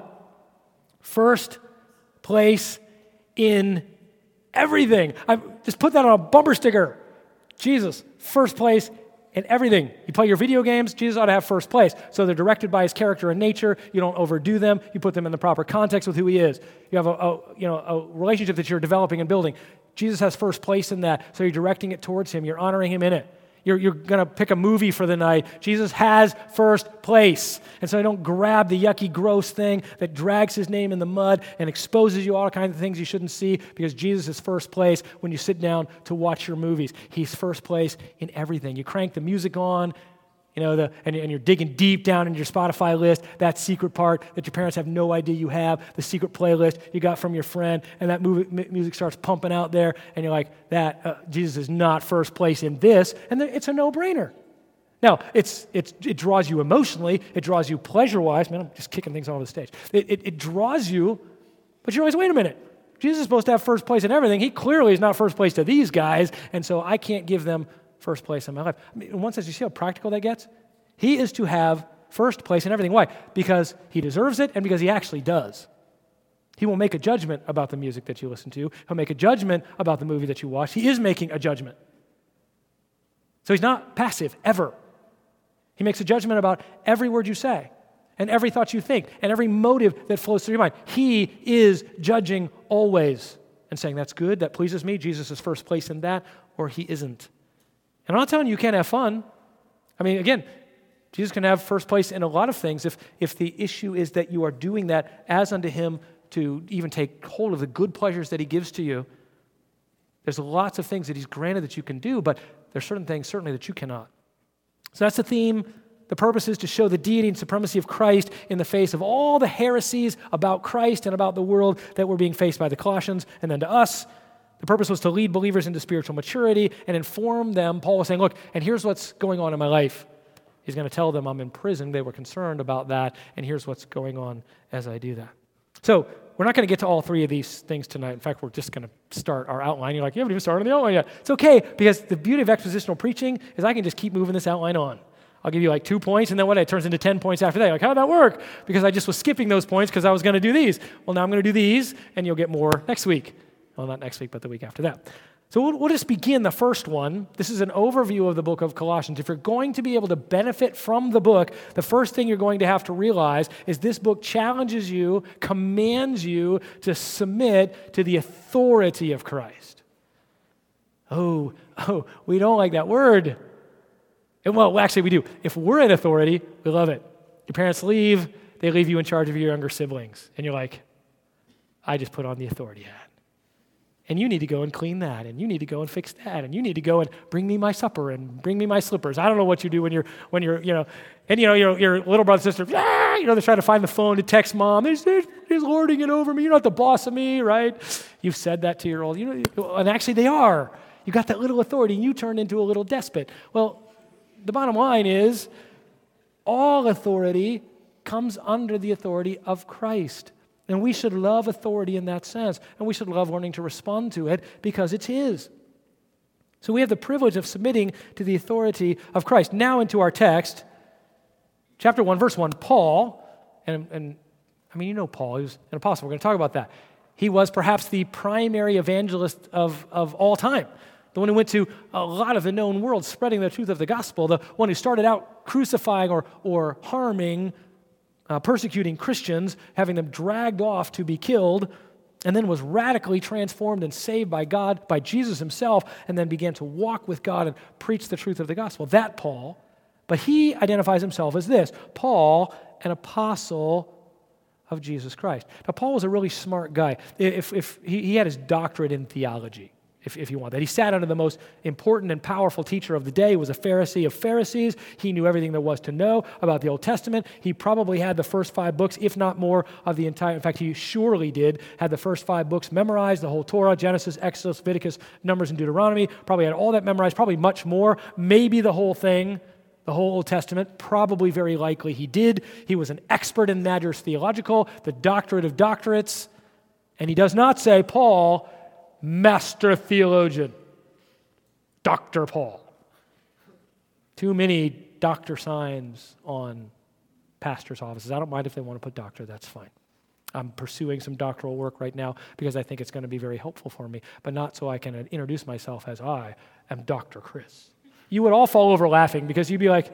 Speaker 1: First place in everything. I just put that on a bumper sticker. Jesus, first place in everything. You play your video games, Jesus ought to have first place. So they're directed by his character and nature. You don't overdo them. You put them in the proper context with who he is. You have a, a you know a relationship that you're developing and building. Jesus has first place in that, so you're directing it towards him. You're honoring him in it. You're, you're going to pick a movie for the night. Jesus has first place. And so don't grab the yucky, gross thing that drags his name in the mud and exposes you all kinds of things you shouldn't see, because Jesus is first place when you sit down to watch your movies. He's first place in everything. You crank the music on, you know, the, and, and you're digging deep down into your Spotify list, that secret part that your parents have no idea you have, the secret playlist you got from your friend, and that movie, music starts pumping out there, and you're like, that uh, Jesus is not first place in this, and then it's a no-brainer. Now, it's, it's, it draws you emotionally, it draws you pleasure-wise. Man, I'm just kicking things all over the stage. It, it, it draws you, but you're always, wait a minute, Jesus is supposed to have first place in everything. He clearly is not first place to these guys, and so I can't give them first place in my life. I mean, in one sense, you see how practical that gets? He is to have first place in everything. Why? Because he deserves it and because he actually does. He will make a judgment about the music that you listen to. He'll make a judgment about the movie that you watch. He is making a judgment. So he's not passive, ever. He makes a judgment about every word you say and every thought you think and every motive that flows through your mind. He is judging always and saying, that's good, that pleases me, Jesus is first place in that, or he isn't. And I'm not telling you you can't have fun. I mean, again, Jesus can have first place in a lot of things if, if the issue is that you are doing that as unto him to even take hold of the good pleasures that he gives to you. There's lots of things that he's granted that you can do, but there's certain things certainly that you cannot. So that's the theme The purpose is to show the deity and supremacy of Christ in the face of all the heresies about Christ and about the world that were being faced by the Colossians and then to us. The purpose was to lead believers into spiritual maturity and inform them. Paul was saying, look, and here's what's going on in my life. He's going to tell them I'm in prison. They were concerned about that, and here's what's going on as I do that. So we're not going to get to all three of these things tonight. In fact, we're just going to start our outline. You're like, you haven't even started on the outline yet. It's okay, because the beauty of expositional preaching is I can just keep moving this outline on. I'll give you like two points, and then what? It turns into ten points after that. You're like, how did that work? Because I just was skipping those points because I was going to do these. Well, now I'm going to do these, and you'll get more next week. Well, not next week, but the week after that. So we'll, we'll just begin the first one. This is an overview of the book of Colossians. If you're going to be able to benefit from the book, the first thing you're going to have to realize is this book challenges you, commands you to submit to the authority of Christ. Oh, oh, we don't like that word. And well, actually we do. If we're in authority, we love it. Your parents leave, they leave you in charge of your younger siblings. And you're like, I just put on the authority hat. And you need to go and clean that, and you need to go and fix that, and you need to go and bring me my supper and bring me my slippers. I don't know what you do when you're, when you're, you know, and you know, your, your little brother, sister, ah, you know, they're trying to find the phone to text mom. He's, he's lording it over me. You're not the boss of me, right? You've said that to your old, you know, and actually they are. You got that little authority, and you turned into a little despot. Well, the bottom line is, all authority comes under the authority of Christ. And we should love authority in that sense. And we should love learning to respond to it because it's His. So we have the privilege of submitting to the authority of Christ. Now into our text, chapter one, verse one, Paul, and, and I mean, you know Paul, he was an apostle. We're going to talk about that. He was perhaps the primary evangelist of, of all time. The one who went to a lot of the known world spreading the truth of the gospel. The one who started out crucifying or, or harming Uh, persecuting Christians, having them dragged off to be killed, and then was radically transformed and saved by God, by Jesus himself, and then began to walk with God and preach the truth of the gospel. That Paul, but he identifies himself as this, Paul, an apostle of Jesus Christ. Now, Paul was a really smart guy. If, if he, he had his doctorate in theology, if, if you want that. He sat under the most important and powerful teacher of the day. He was a Pharisee of Pharisees. He knew everything there was to know about the Old Testament. He probably had the first five books, if not more, of the entire, in fact, he surely did, had the first five books memorized, the whole Torah, Genesis, Exodus, Leviticus, Numbers, and Deuteronomy. Probably had all that memorized, probably much more, maybe the whole thing, the whole Old Testament. Probably very likely he did. He was an expert in matters theological, the doctorate of doctorates, and he does not say, Paul, master theologian, Doctor Paul. Too many doctor signs on pastors' offices. I don't mind if they want to put doctor, that's fine. I'm pursuing some doctoral work right now because I think it's going to be very helpful for me, but not so I can introduce myself as I am Doctor Chris. You would all fall over laughing because you'd be like,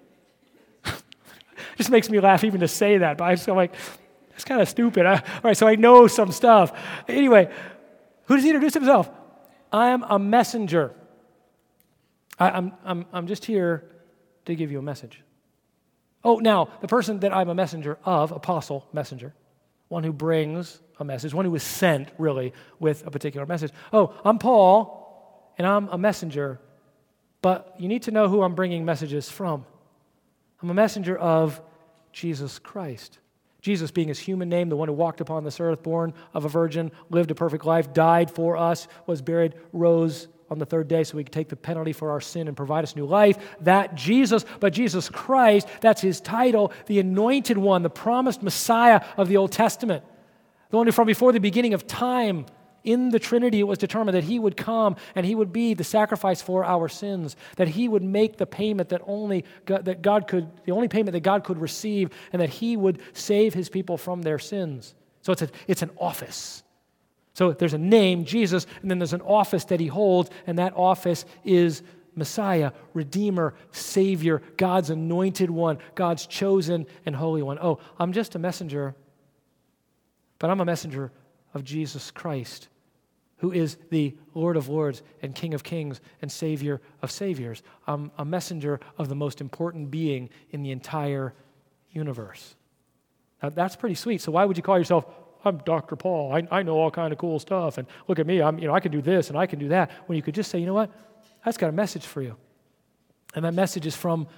Speaker 1: it just makes me laugh even to say that, but I'm just like, that's kind of stupid. I, all right, so I know some stuff. Anyway, who does he introduce himself? I am a messenger. I, I'm, I'm, I'm just here to give you a message. Oh, now, the person that I'm a messenger of, apostle, messenger, one who brings a message, one who is sent, really, with a particular message. Oh, I'm Paul, and I'm a messenger, but you need to know who I'm bringing messages from. I'm a messenger of Jesus Christ. Jesus being his human name, the one who walked upon this earth, born of a virgin, lived a perfect life, died for us, was buried, rose on the third day so we could take the penalty for our sin and provide us new life. That Jesus, but Jesus Christ, that's his title, the anointed one, the promised Messiah of the Old Testament. The one who from before the beginning of time, in the Trinity, it was determined that he would come and he would be the sacrifice for our sins, that he would make the payment that only God, that God could, the only payment that God could receive, and that he would save his people from their sins. So it's a, it's an office. So there's a name, Jesus, and then there's an office that he holds, and that office is Messiah, Redeemer, Savior, God's anointed one, God's chosen and holy one. Oh, I'm just a messenger, but I'm a messenger of Jesus Christ, who is the Lord of lords and King of kings and Savior of saviors. I'm a messenger of the most important being in the entire universe. Now, that's pretty sweet. So why would you call yourself, I'm Doctor Paul, I, I know all kind of cool stuff, and look at me, I'm, you know, I can do this and I can do that, when you could just say, you know what, I've got a message for you. And that message is from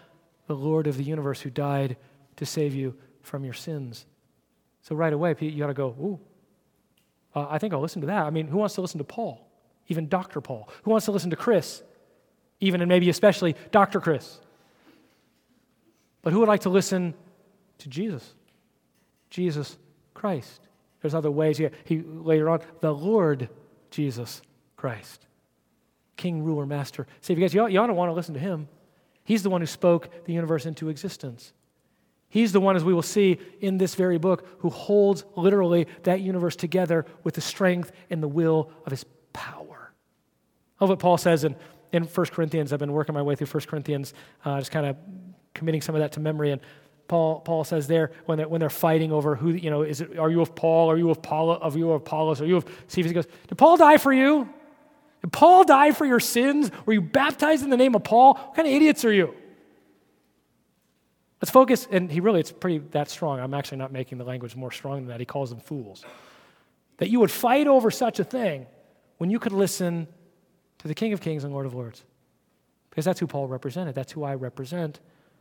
Speaker 1: the Lord of the universe who died to save you from your sins. So right away, you got to go, ooh, uh, I think I'll listen to that. I mean, who wants to listen to Paul? Even Doctor Paul. Who wants to listen to Chris? Even and maybe especially Doctor Chris. But who would like to listen to Jesus? Jesus Christ. There's other ways. He, he later on, the Lord Jesus Christ. King, ruler, master. Savior. Guys, you ought, you ought to want to listen to him. He's the one who spoke the universe into existence. He's the one, as we will see in this very book, who holds literally that universe together with the strength and the will of his power. I love what Paul says in, in First Corinthians. I've been working my way through First Corinthians, uh, just kind of committing some of that to memory. And Paul Paul says there, when they're, when they're fighting over who, you know, is it, are you of Paul? Are you of Paul? Are you of Apollos? Are you of Cephas? He goes, did Paul die for you? Did Paul die for your sins? Were you baptized in the name of Paul? What kind of idiots are you? Let's focus, and he really, it's pretty that strong. I'm actually not making the language more strong than that. He calls them fools. That you would fight over such a thing when you could listen to the King of Kings and Lord of Lords. Because that's who Paul represented. That's who I represent.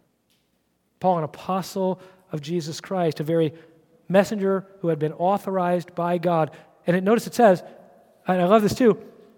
Speaker 1: Paul, an apostle of Jesus Christ, a very messenger who had been authorized by God. And it, notice it says, and I love this too,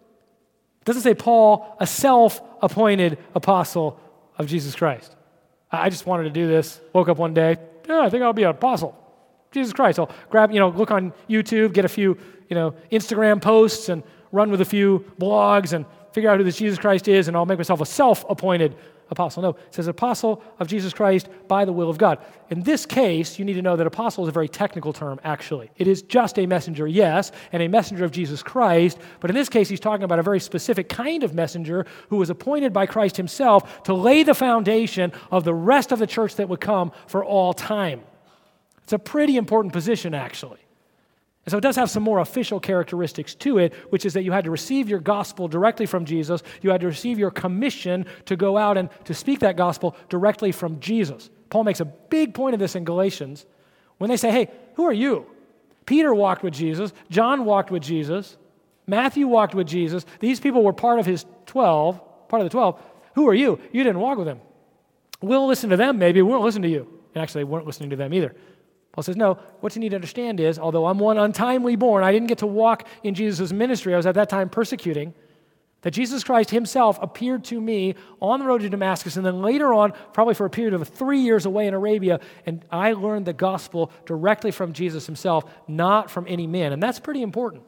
Speaker 1: it doesn't say Paul, a self-appointed apostle of Jesus Christ. I just wanted to do this, woke up one day, yeah, I think I'll be an apostle. Jesus Christ. I'll grab, you know, look on YouTube, get a few, you know, Instagram posts and run with a few blogs and figure out who this Jesus Christ is, and I'll make myself a self-appointed apostle. No, it says apostle of Jesus Christ by the will of God. In this case, you need to know that apostle is a very technical term, actually. It is just a messenger, yes, and a messenger of Jesus Christ, but in this case, he's talking about a very specific kind of messenger who was appointed by Christ himself to lay the foundation of the rest of the church that would come for all time. It's a pretty important position, actually. And so it does have some more official characteristics to it, which is that you had to receive your gospel directly from Jesus. You had to receive your commission to go out and to speak that gospel directly from Jesus. Paul makes a big point of this in Galatians when they say, hey, who are you? Peter walked with Jesus. John walked with Jesus. Matthew walked with Jesus. These people were part of his twelve, part of the twelve. Who are you? You didn't walk with him. We'll listen to them maybe. We won't listen to you. And actually, they weren't listening to them either. Paul says, no, what you need to understand is, although I'm one untimely born, I didn't get to walk in Jesus' ministry. I was at that time persecuting, that Jesus Christ himself appeared to me on the road to Damascus, and then later on, probably for a period of three years away in Arabia, and I learned the gospel directly from Jesus himself, not from any man. And that's pretty important.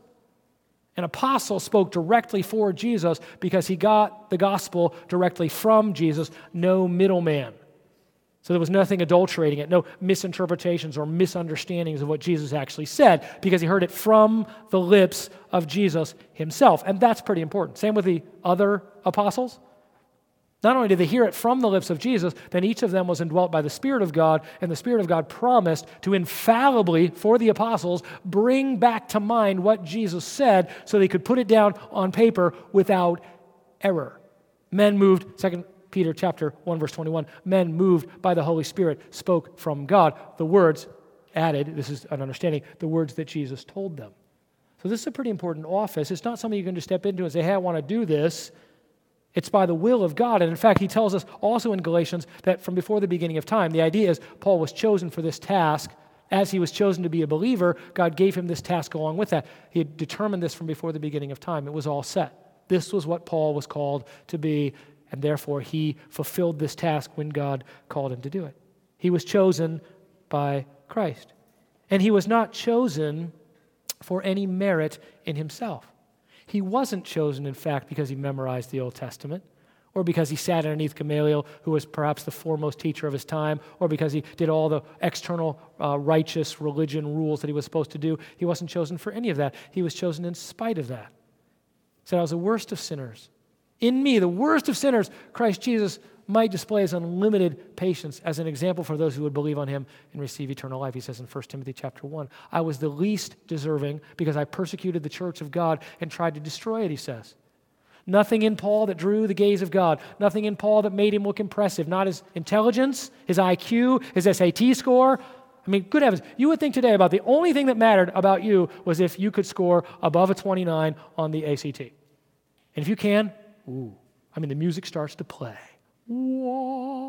Speaker 1: An apostle spoke directly for Jesus because he got the gospel directly from Jesus, no middleman. So there was nothing adulterating it, no misinterpretations or misunderstandings of what Jesus actually said, because he heard it from the lips of Jesus himself. And that's pretty important. Same with the other apostles. Not only did they hear it from the lips of Jesus, then each of them was indwelt by the Spirit of God, and the Spirit of God promised to infallibly, for the apostles, bring back to mind what Jesus said so they could put it down on paper without error. Men moved, second Peter chapter one, verse twenty-one, men moved by the Holy Spirit spoke from God. The words added, this is an understanding, the words that Jesus told them. So this is a pretty important office. It's not something you can just step into and say, hey, I want to do this. It's by the will of God. And in fact, he tells us also in Galatians that from before the beginning of time, the idea is Paul was chosen for this task. As he was chosen to be a believer, God gave him this task along with that. He had determined this from before the beginning of time. It was all set. This was what Paul was called to be, and therefore he fulfilled this task when God called him to do it. He was chosen by Christ. And he was not chosen for any merit in himself. He wasn't chosen, in fact, because he memorized the Old Testament, or because he sat underneath Gamaliel, who was perhaps the foremost teacher of his time, or because he did all the external uh, righteous religion rules that he was supposed to do. He wasn't chosen for any of that. He was chosen in spite of that. He said, I was the worst of sinners. In me, the worst of sinners, Christ Jesus might display his unlimited patience as an example for those who would believe on him and receive eternal life. He says in First Timothy chapter one, I was the least deserving because I persecuted the church of God and tried to destroy it, he says. Nothing in Paul that drew the gaze of God. Nothing in Paul that made him look impressive. Not his intelligence, his I Q, his S A T score. I mean, good heavens, you would think today about the only thing that mattered about you was if you could score above a twenty-nine on the A C T. And if you can, ooh, I mean, the music starts to play. Whoa.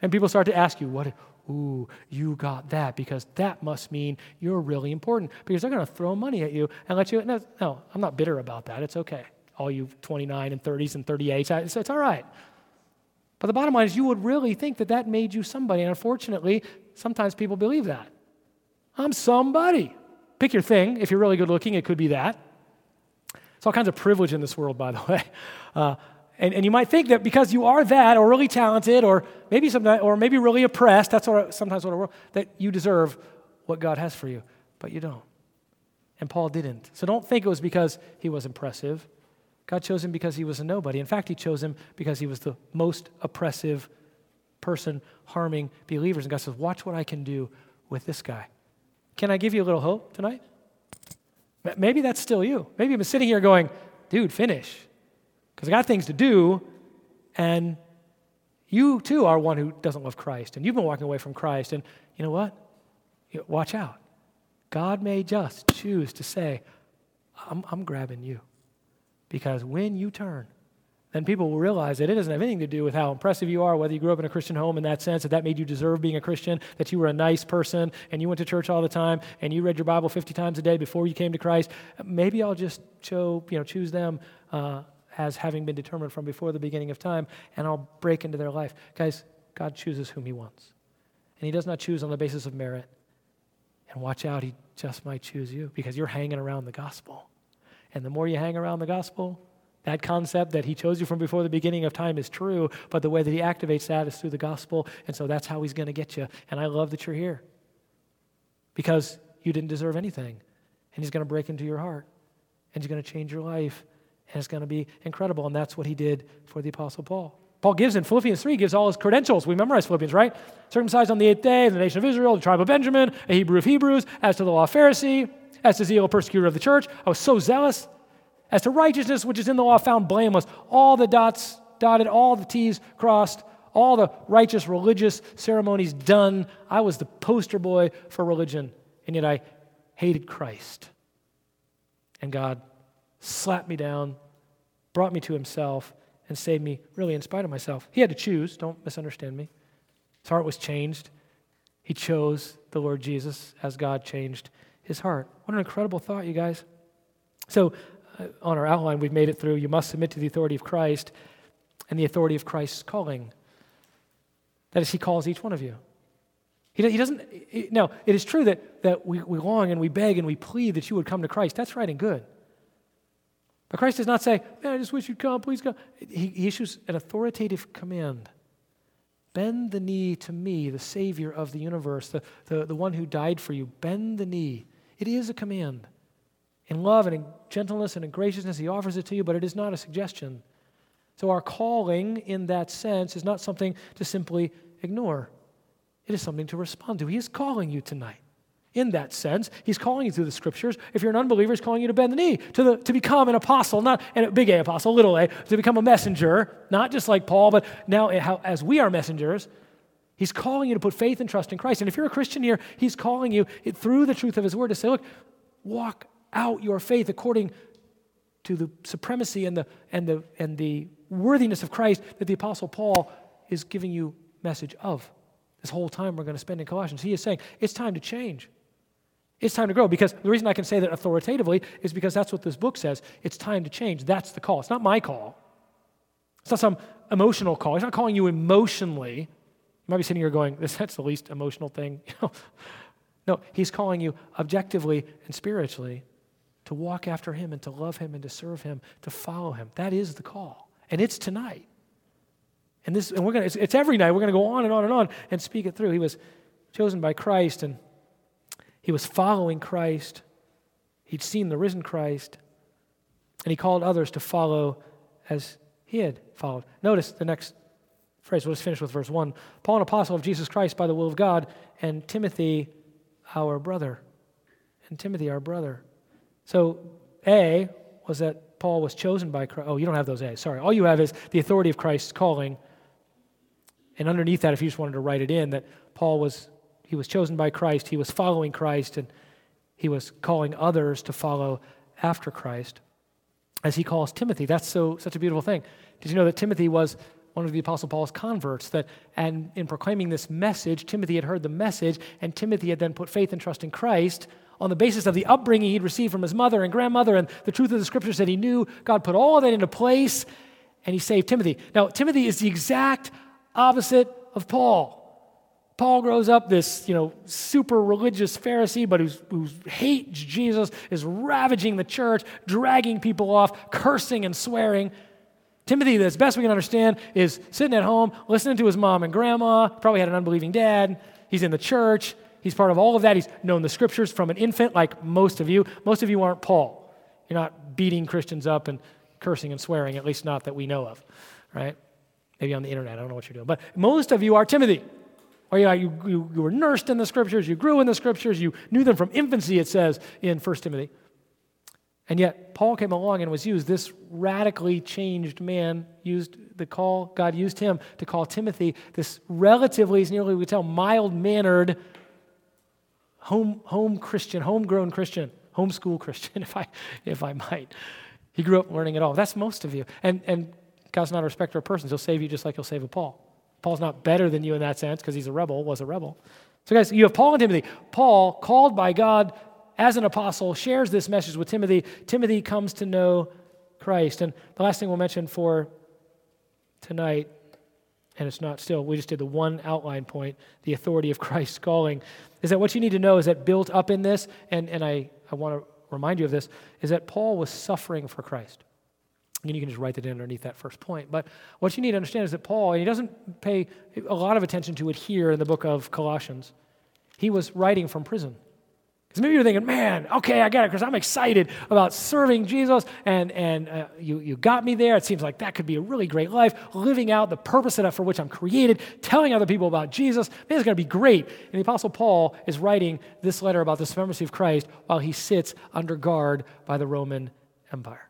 Speaker 1: And people start to ask you, what, ooh, you got that, because that must mean you're really important, because they're going to throw money at you and let you, no, no, I'm not bitter about that. It's okay. All you twenty-nine and thirties and thirty-eights, it's, it's all right. But the bottom line is you would really think that that made you somebody, and unfortunately, sometimes people believe that. I'm somebody. Pick your thing. If you're really good looking, it could be that. There's all kinds of privilege in this world, by the way. Uh, and, and you might think that because you are that, or really talented, or maybe sometimes, or maybe really oppressed, that's what sometimes what a world, that you deserve what God has for you. But you don't. And Paul didn't. So don't think it was because he was impressive. God chose him because he was a nobody. In fact, he chose him because he was the most oppressive person harming believers. And God says, watch what I can do with this guy. Can I give you a little hope tonight? Maybe that's still you. Maybe you've been sitting here going, dude, finish. Because I got things to do, and you too are one who doesn't love Christ, and you've been walking away from Christ, and you know what? You- Watch out. God may just choose to say, I'm, I'm grabbing you. Because when you turn, then people will realize that it doesn't have anything to do with how impressive you are, whether you grew up in a Christian home in that sense, that that made you deserve being a Christian, that you were a nice person, and you went to church all the time, and you read your Bible fifty times a day before you came to Christ. Maybe I'll just show, you know, choose them uh, as having been determined from before the beginning of time, and I'll break into their life. Guys, God chooses whom he wants. And he does not choose on the basis of merit. And watch out, he just might choose you because you're hanging around the gospel. And the more you hang around the gospel, that concept that he chose you from before the beginning of time is true, but the way that he activates that is through the gospel, and so that's how he's going to get you. And I love that you're here because you didn't deserve anything, and he's going to break into your heart, and he's going to change your life, and it's going to be incredible, and that's what he did for the Apostle Paul. Paul gives in Philippians three, gives all his credentials. We memorize Philippians, right? Circumcised on the eighth day, the nation of Israel, the tribe of Benjamin, a Hebrew of Hebrews, as to the law, Pharisee, as to zeal, persecutor of the church. I was so zealous. As to righteousness, which is in the law, found blameless. All the dots dotted, all the T's crossed, all the righteous religious ceremonies done. I was the poster boy for religion, and yet I hated Christ. And God slapped me down, brought me to himself, and saved me really in spite of myself. He had to choose. Don't misunderstand me. His heart was changed. He chose the Lord Jesus as God changed his heart. What an incredible thought, you guys. So uh, on our outline, we've made it through, you must submit to the authority of Christ and the authority of Christ's calling. That is, he calls each one of you. He, he doesn't, he, now, it is true that, that we, we long and we beg and we plead that you would come to Christ. That's right and good. But Christ does not say, man, I just wish you'd come, please come. He, he issues an authoritative command. Bend the knee to me, the Savior of the universe, the, the, the one who died for you. Bend the knee. It is a command. In love and in gentleness and in graciousness, he offers it to you, but it is not a suggestion. So our calling in that sense is not something to simply ignore. It is something to respond to. He is calling you tonight. In that sense, he's calling you through the scriptures. If you're an unbeliever, he's calling you to bend the knee, to, the, to become an apostle, not and a big A apostle, little a, to become a messenger, not just like Paul, but now as we are messengers, he's calling you to put faith and trust in Christ. And if you're a Christian here, he's calling you through the truth of his word to say, look, walk out your faith according to the supremacy and the and the and the worthiness of Christ that the Apostle Paul is giving you message of. This whole time we're going to spend in Colossians. He is saying, it's time to change. It's time to grow, because the reason I can say that authoritatively is because that's what this book says. It's time to change. That's the call. It's not my call. It's not some emotional call. He's not calling you emotionally. You might be sitting here going, that's the least emotional thing. No, he's calling you objectively and spiritually to walk after him and to love him and to serve him, to follow him. That is the call. And it's tonight. And this, and we're gonna, it's, it's every night. We're going to go on and on and on and speak it through. He was chosen by Christ, and he was following Christ. He'd seen the risen Christ, and he called others to follow as he had followed. Notice the next phrase. We'll just finish with verse one. Paul, an apostle of Jesus Christ by the will of God, and Timothy, our brother. And Timothy, our brother. So, A was that Paul was chosen by Christ. Oh, you don't have those A's. Sorry. All you have is the authority of Christ's calling. And underneath that, if you just wanted to write it in, that Paul was, he was chosen by Christ, he was following Christ, and he was calling others to follow after Christ as he calls Timothy. That's so such a beautiful thing. Did you know that Timothy was one of the Apostle Paul's converts, that and in proclaiming this message, Timothy had heard the message, and Timothy had then put faith and trust in Christ on the basis of the upbringing he'd received from his mother and grandmother and the truth of the scriptures that he knew. God put all of that into place, and he saved Timothy. Now, Timothy is the exact opposite of Paul. Paul grows up this, you know, super religious Pharisee, but who's, who hates Jesus, is ravaging the church, dragging people off, cursing and swearing. Timothy, as best we can understand, is sitting at home, listening to his mom and grandma, probably had an unbelieving dad. He's in the church. He's part of all of that. He's known the scriptures from an infant, like most of you. Most of you aren't Paul. You're not beating Christians up and cursing and swearing, at least not that we know of, right? Maybe on the internet, I don't know what you're doing. But most of you are Timothy. Or you, you, you, you were nursed in the scriptures, you grew in the scriptures, you knew them from infancy, it says in First Timothy. And yet, Paul came along and was used, this radically changed man, used the call, God used him to call Timothy, this relatively, as nearly we tell, mild-mannered, home, home Christian, homegrown Christian, homeschool Christian, if I, if I might. He grew up learning it all. That's most of you. And, and God's not a respecter of persons. He'll save you just like he'll save a Paul. Paul's not better than you in that sense because he's a rebel, was a rebel. So guys, you have Paul and Timothy. Paul, called by God as an apostle, shares this message with Timothy. Timothy comes to know Christ. And the last thing we'll mention for tonight, and it's not still, we just did the one outline point, the authority of Christ's calling, is that what you need to know is that built up in this, and, and I, I want to remind you of this, is that Paul was suffering for Christ. And you can just write that in underneath that first point. But what you need to understand is that Paul, and he doesn't pay a lot of attention to it here in the book of Colossians, he was writing from prison. Because maybe you're thinking, man, okay, I got it, because I'm excited about serving Jesus, and, and uh, you, you got me there. It seems like that could be a really great life, living out the purpose for which I'm created, telling other people about Jesus. Man, it's going to be great. And the Apostle Paul is writing this letter about the supremacy of Christ while he sits under guard by the Roman Empire.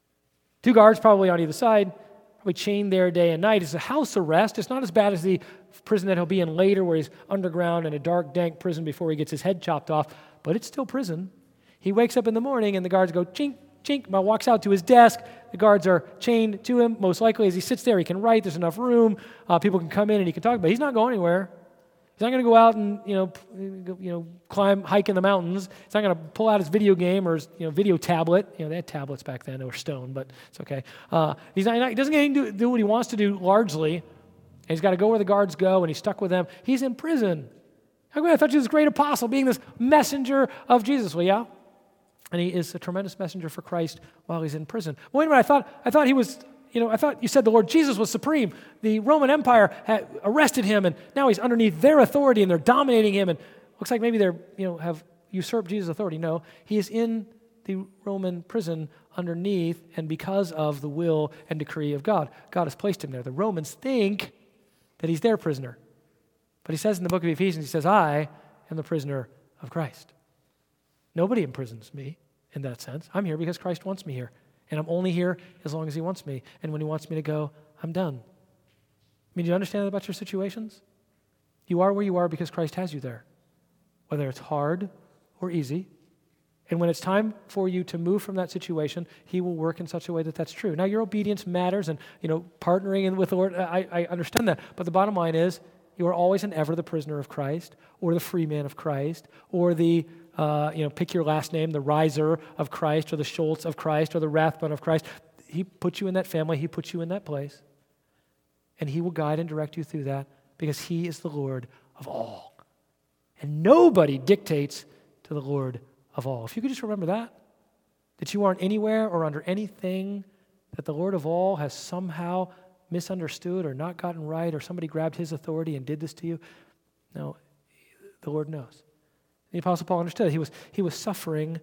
Speaker 1: Two guards probably on either side, probably chained there day and night. It's a house arrest. It's not as bad as the prison that he'll be in later where he's underground in a dark, dank prison before he gets his head chopped off, but it's still prison. He wakes up in the morning and the guards go chink, chink, walks out to his desk. The guards are chained to him. Most likely as he sits there, he can write. There's enough room. Uh, people can come in and he can talk, but he's not going anywhere. He's not going to go out and, you know, you know, climb, hike in the mountains. He's not going to pull out his video game or his, you know, video tablet. You know, they had tablets back then. They were stone, but it's okay. Uh, he's not, he doesn't get to do, do what he wants to do largely. And he's got to go where the guards go, and he's stuck with them. He's in prison. I thought he was this great apostle, being this messenger of Jesus. Well, yeah, and he is a tremendous messenger for Christ while he's in prison. Well, wait a minute, I thought, I thought he was... You know, I thought you said the Lord Jesus was supreme. The Roman Empire had arrested him, and now he's underneath their authority, and they're dominating him, and looks like maybe they're, you know, have usurped Jesus' authority. No, he is in the Roman prison underneath, and because of the will and decree of God. God has placed him there. The Romans think that he's their prisoner. But he says in the book of Ephesians, he says, I am the prisoner of Christ. Nobody imprisons me in that sense. I'm here because Christ wants me here. And I'm only here as long as he wants me. And when he wants me to go, I'm done. I mean, do you understand that about your situations? You are where you are because Christ has you there, whether it's hard or easy. And when it's time for you to move from that situation, he will work in such a way that that's true. Now, your obedience matters, and, you know, partnering with the Lord, I, I understand that. But the bottom line is, you are always and ever the prisoner of Christ, or the free man of Christ, or the Uh, you know, pick your last name, the Riser of Christ, or the Schultz of Christ, or the Rathbun of Christ. He put you in that family. He put you in that place. And he will guide and direct you through that because he is the Lord of all. And nobody dictates to the Lord of all. If you could just remember that, that you aren't anywhere or under anything that the Lord of all has somehow misunderstood or not gotten right, or somebody grabbed his authority and did this to you. No, the Lord knows. The Apostle Paul understood. He was, he was suffering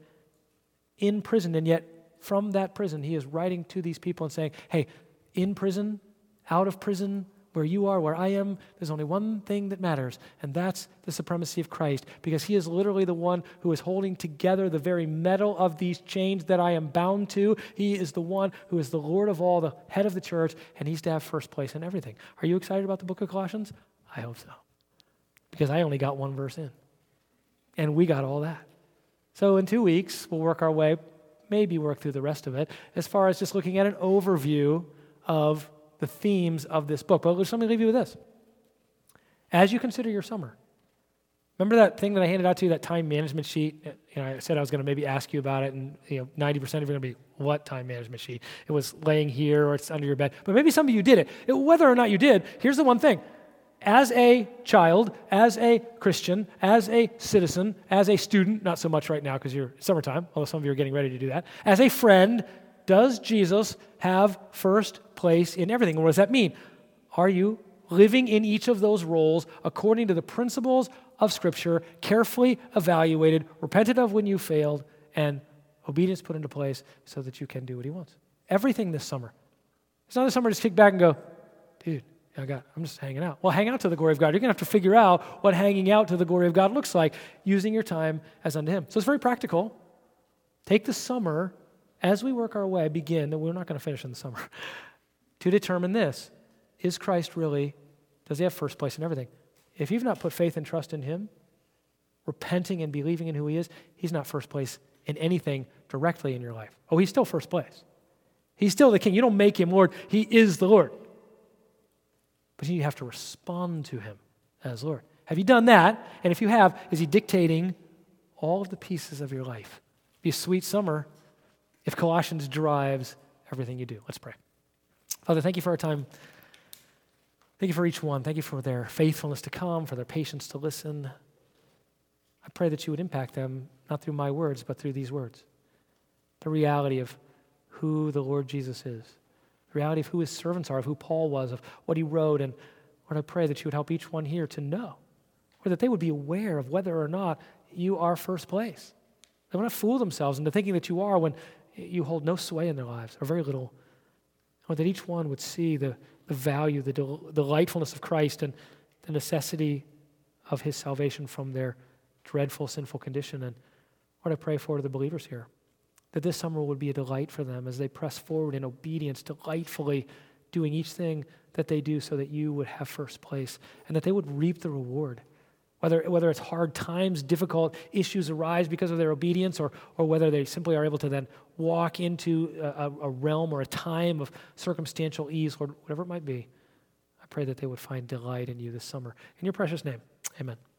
Speaker 1: in prison, and yet from that prison, he is writing to these people and saying, hey, in prison, out of prison, where you are, where I am, there's only one thing that matters, and that's the supremacy of Christ, because he is literally the one who is holding together the very metal of these chains that I am bound to. He is the one who is the Lord of all, the head of the church, and he's to have first place in everything. Are you excited about the book of Colossians? I hope so, because I only got one verse in. And we got all that. So in two weeks, we'll work our way, maybe work through the rest of it, as far as just looking at an overview of the themes of this book. But let me leave you with this. As you consider your summer, remember that thing that I handed out to you, that time management sheet? You know, I said I was going to maybe ask you about it, and you know, ninety percent of you are going to be, what time management sheet? It was laying here or it's under your bed. But maybe some of you did it. It- Whether or not you did, here's the one thing. As a child, as a Christian, as a citizen, as a student, not so much right now because you're summertime, although some of you are getting ready to do that, as a friend, does Jesus have first place in everything? What does that mean? Are you living in each of those roles according to the principles of Scripture, carefully evaluated, repented of when you failed, and obedience put into place so that you can do what he wants? Everything this summer. It's not this summer to just kick back and go, dude, I got, I'm just hanging out. Well, hang out to the glory of God. You're going to have to figure out what hanging out to the glory of God looks like, using your time as unto him. So it's very practical. Take the summer, as we work our way, begin, that we're not going to finish in the summer, to determine this. Is Christ really, does he have first place in everything? If you've not put faith and trust in him, repenting and believing in who he is, he's not first place in anything directly in your life. Oh, he's still first place. He's still the king. You don't make him Lord. He is the Lord. But you have to respond to him as Lord. Have you done that? And if you have, is he dictating all of the pieces of your life? Be a sweet summer if Colossians drives everything you do. Let's pray. Father, thank you for our time. Thank you for each one. Thank you for their faithfulness to come, for their patience to listen. I pray that you would impact them, not through my words, but through these words. The reality of who the Lord Jesus is. The reality of who his servants are, of who Paul was, of what he wrote. And Lord, I pray that you would help each one here to know, or that they would be aware of whether or not you are first place. They will not fool themselves into thinking that you are when you hold no sway in their lives, or very little. Or that each one would see the, the value, the del- delightfulness of Christ and the necessity of his salvation from their dreadful, sinful condition. And Lord, I pray for the believers here, that this summer would be a delight for them as they press forward in obedience, delightfully doing each thing that they do so that you would have first place and that they would reap the reward. Whether, whether it's hard times, difficult issues arise because of their obedience, or, or whether they simply are able to then walk into a, a realm or a time of circumstantial ease, Lord, whatever it might be, I pray that they would find delight in you this summer. In your precious name, amen.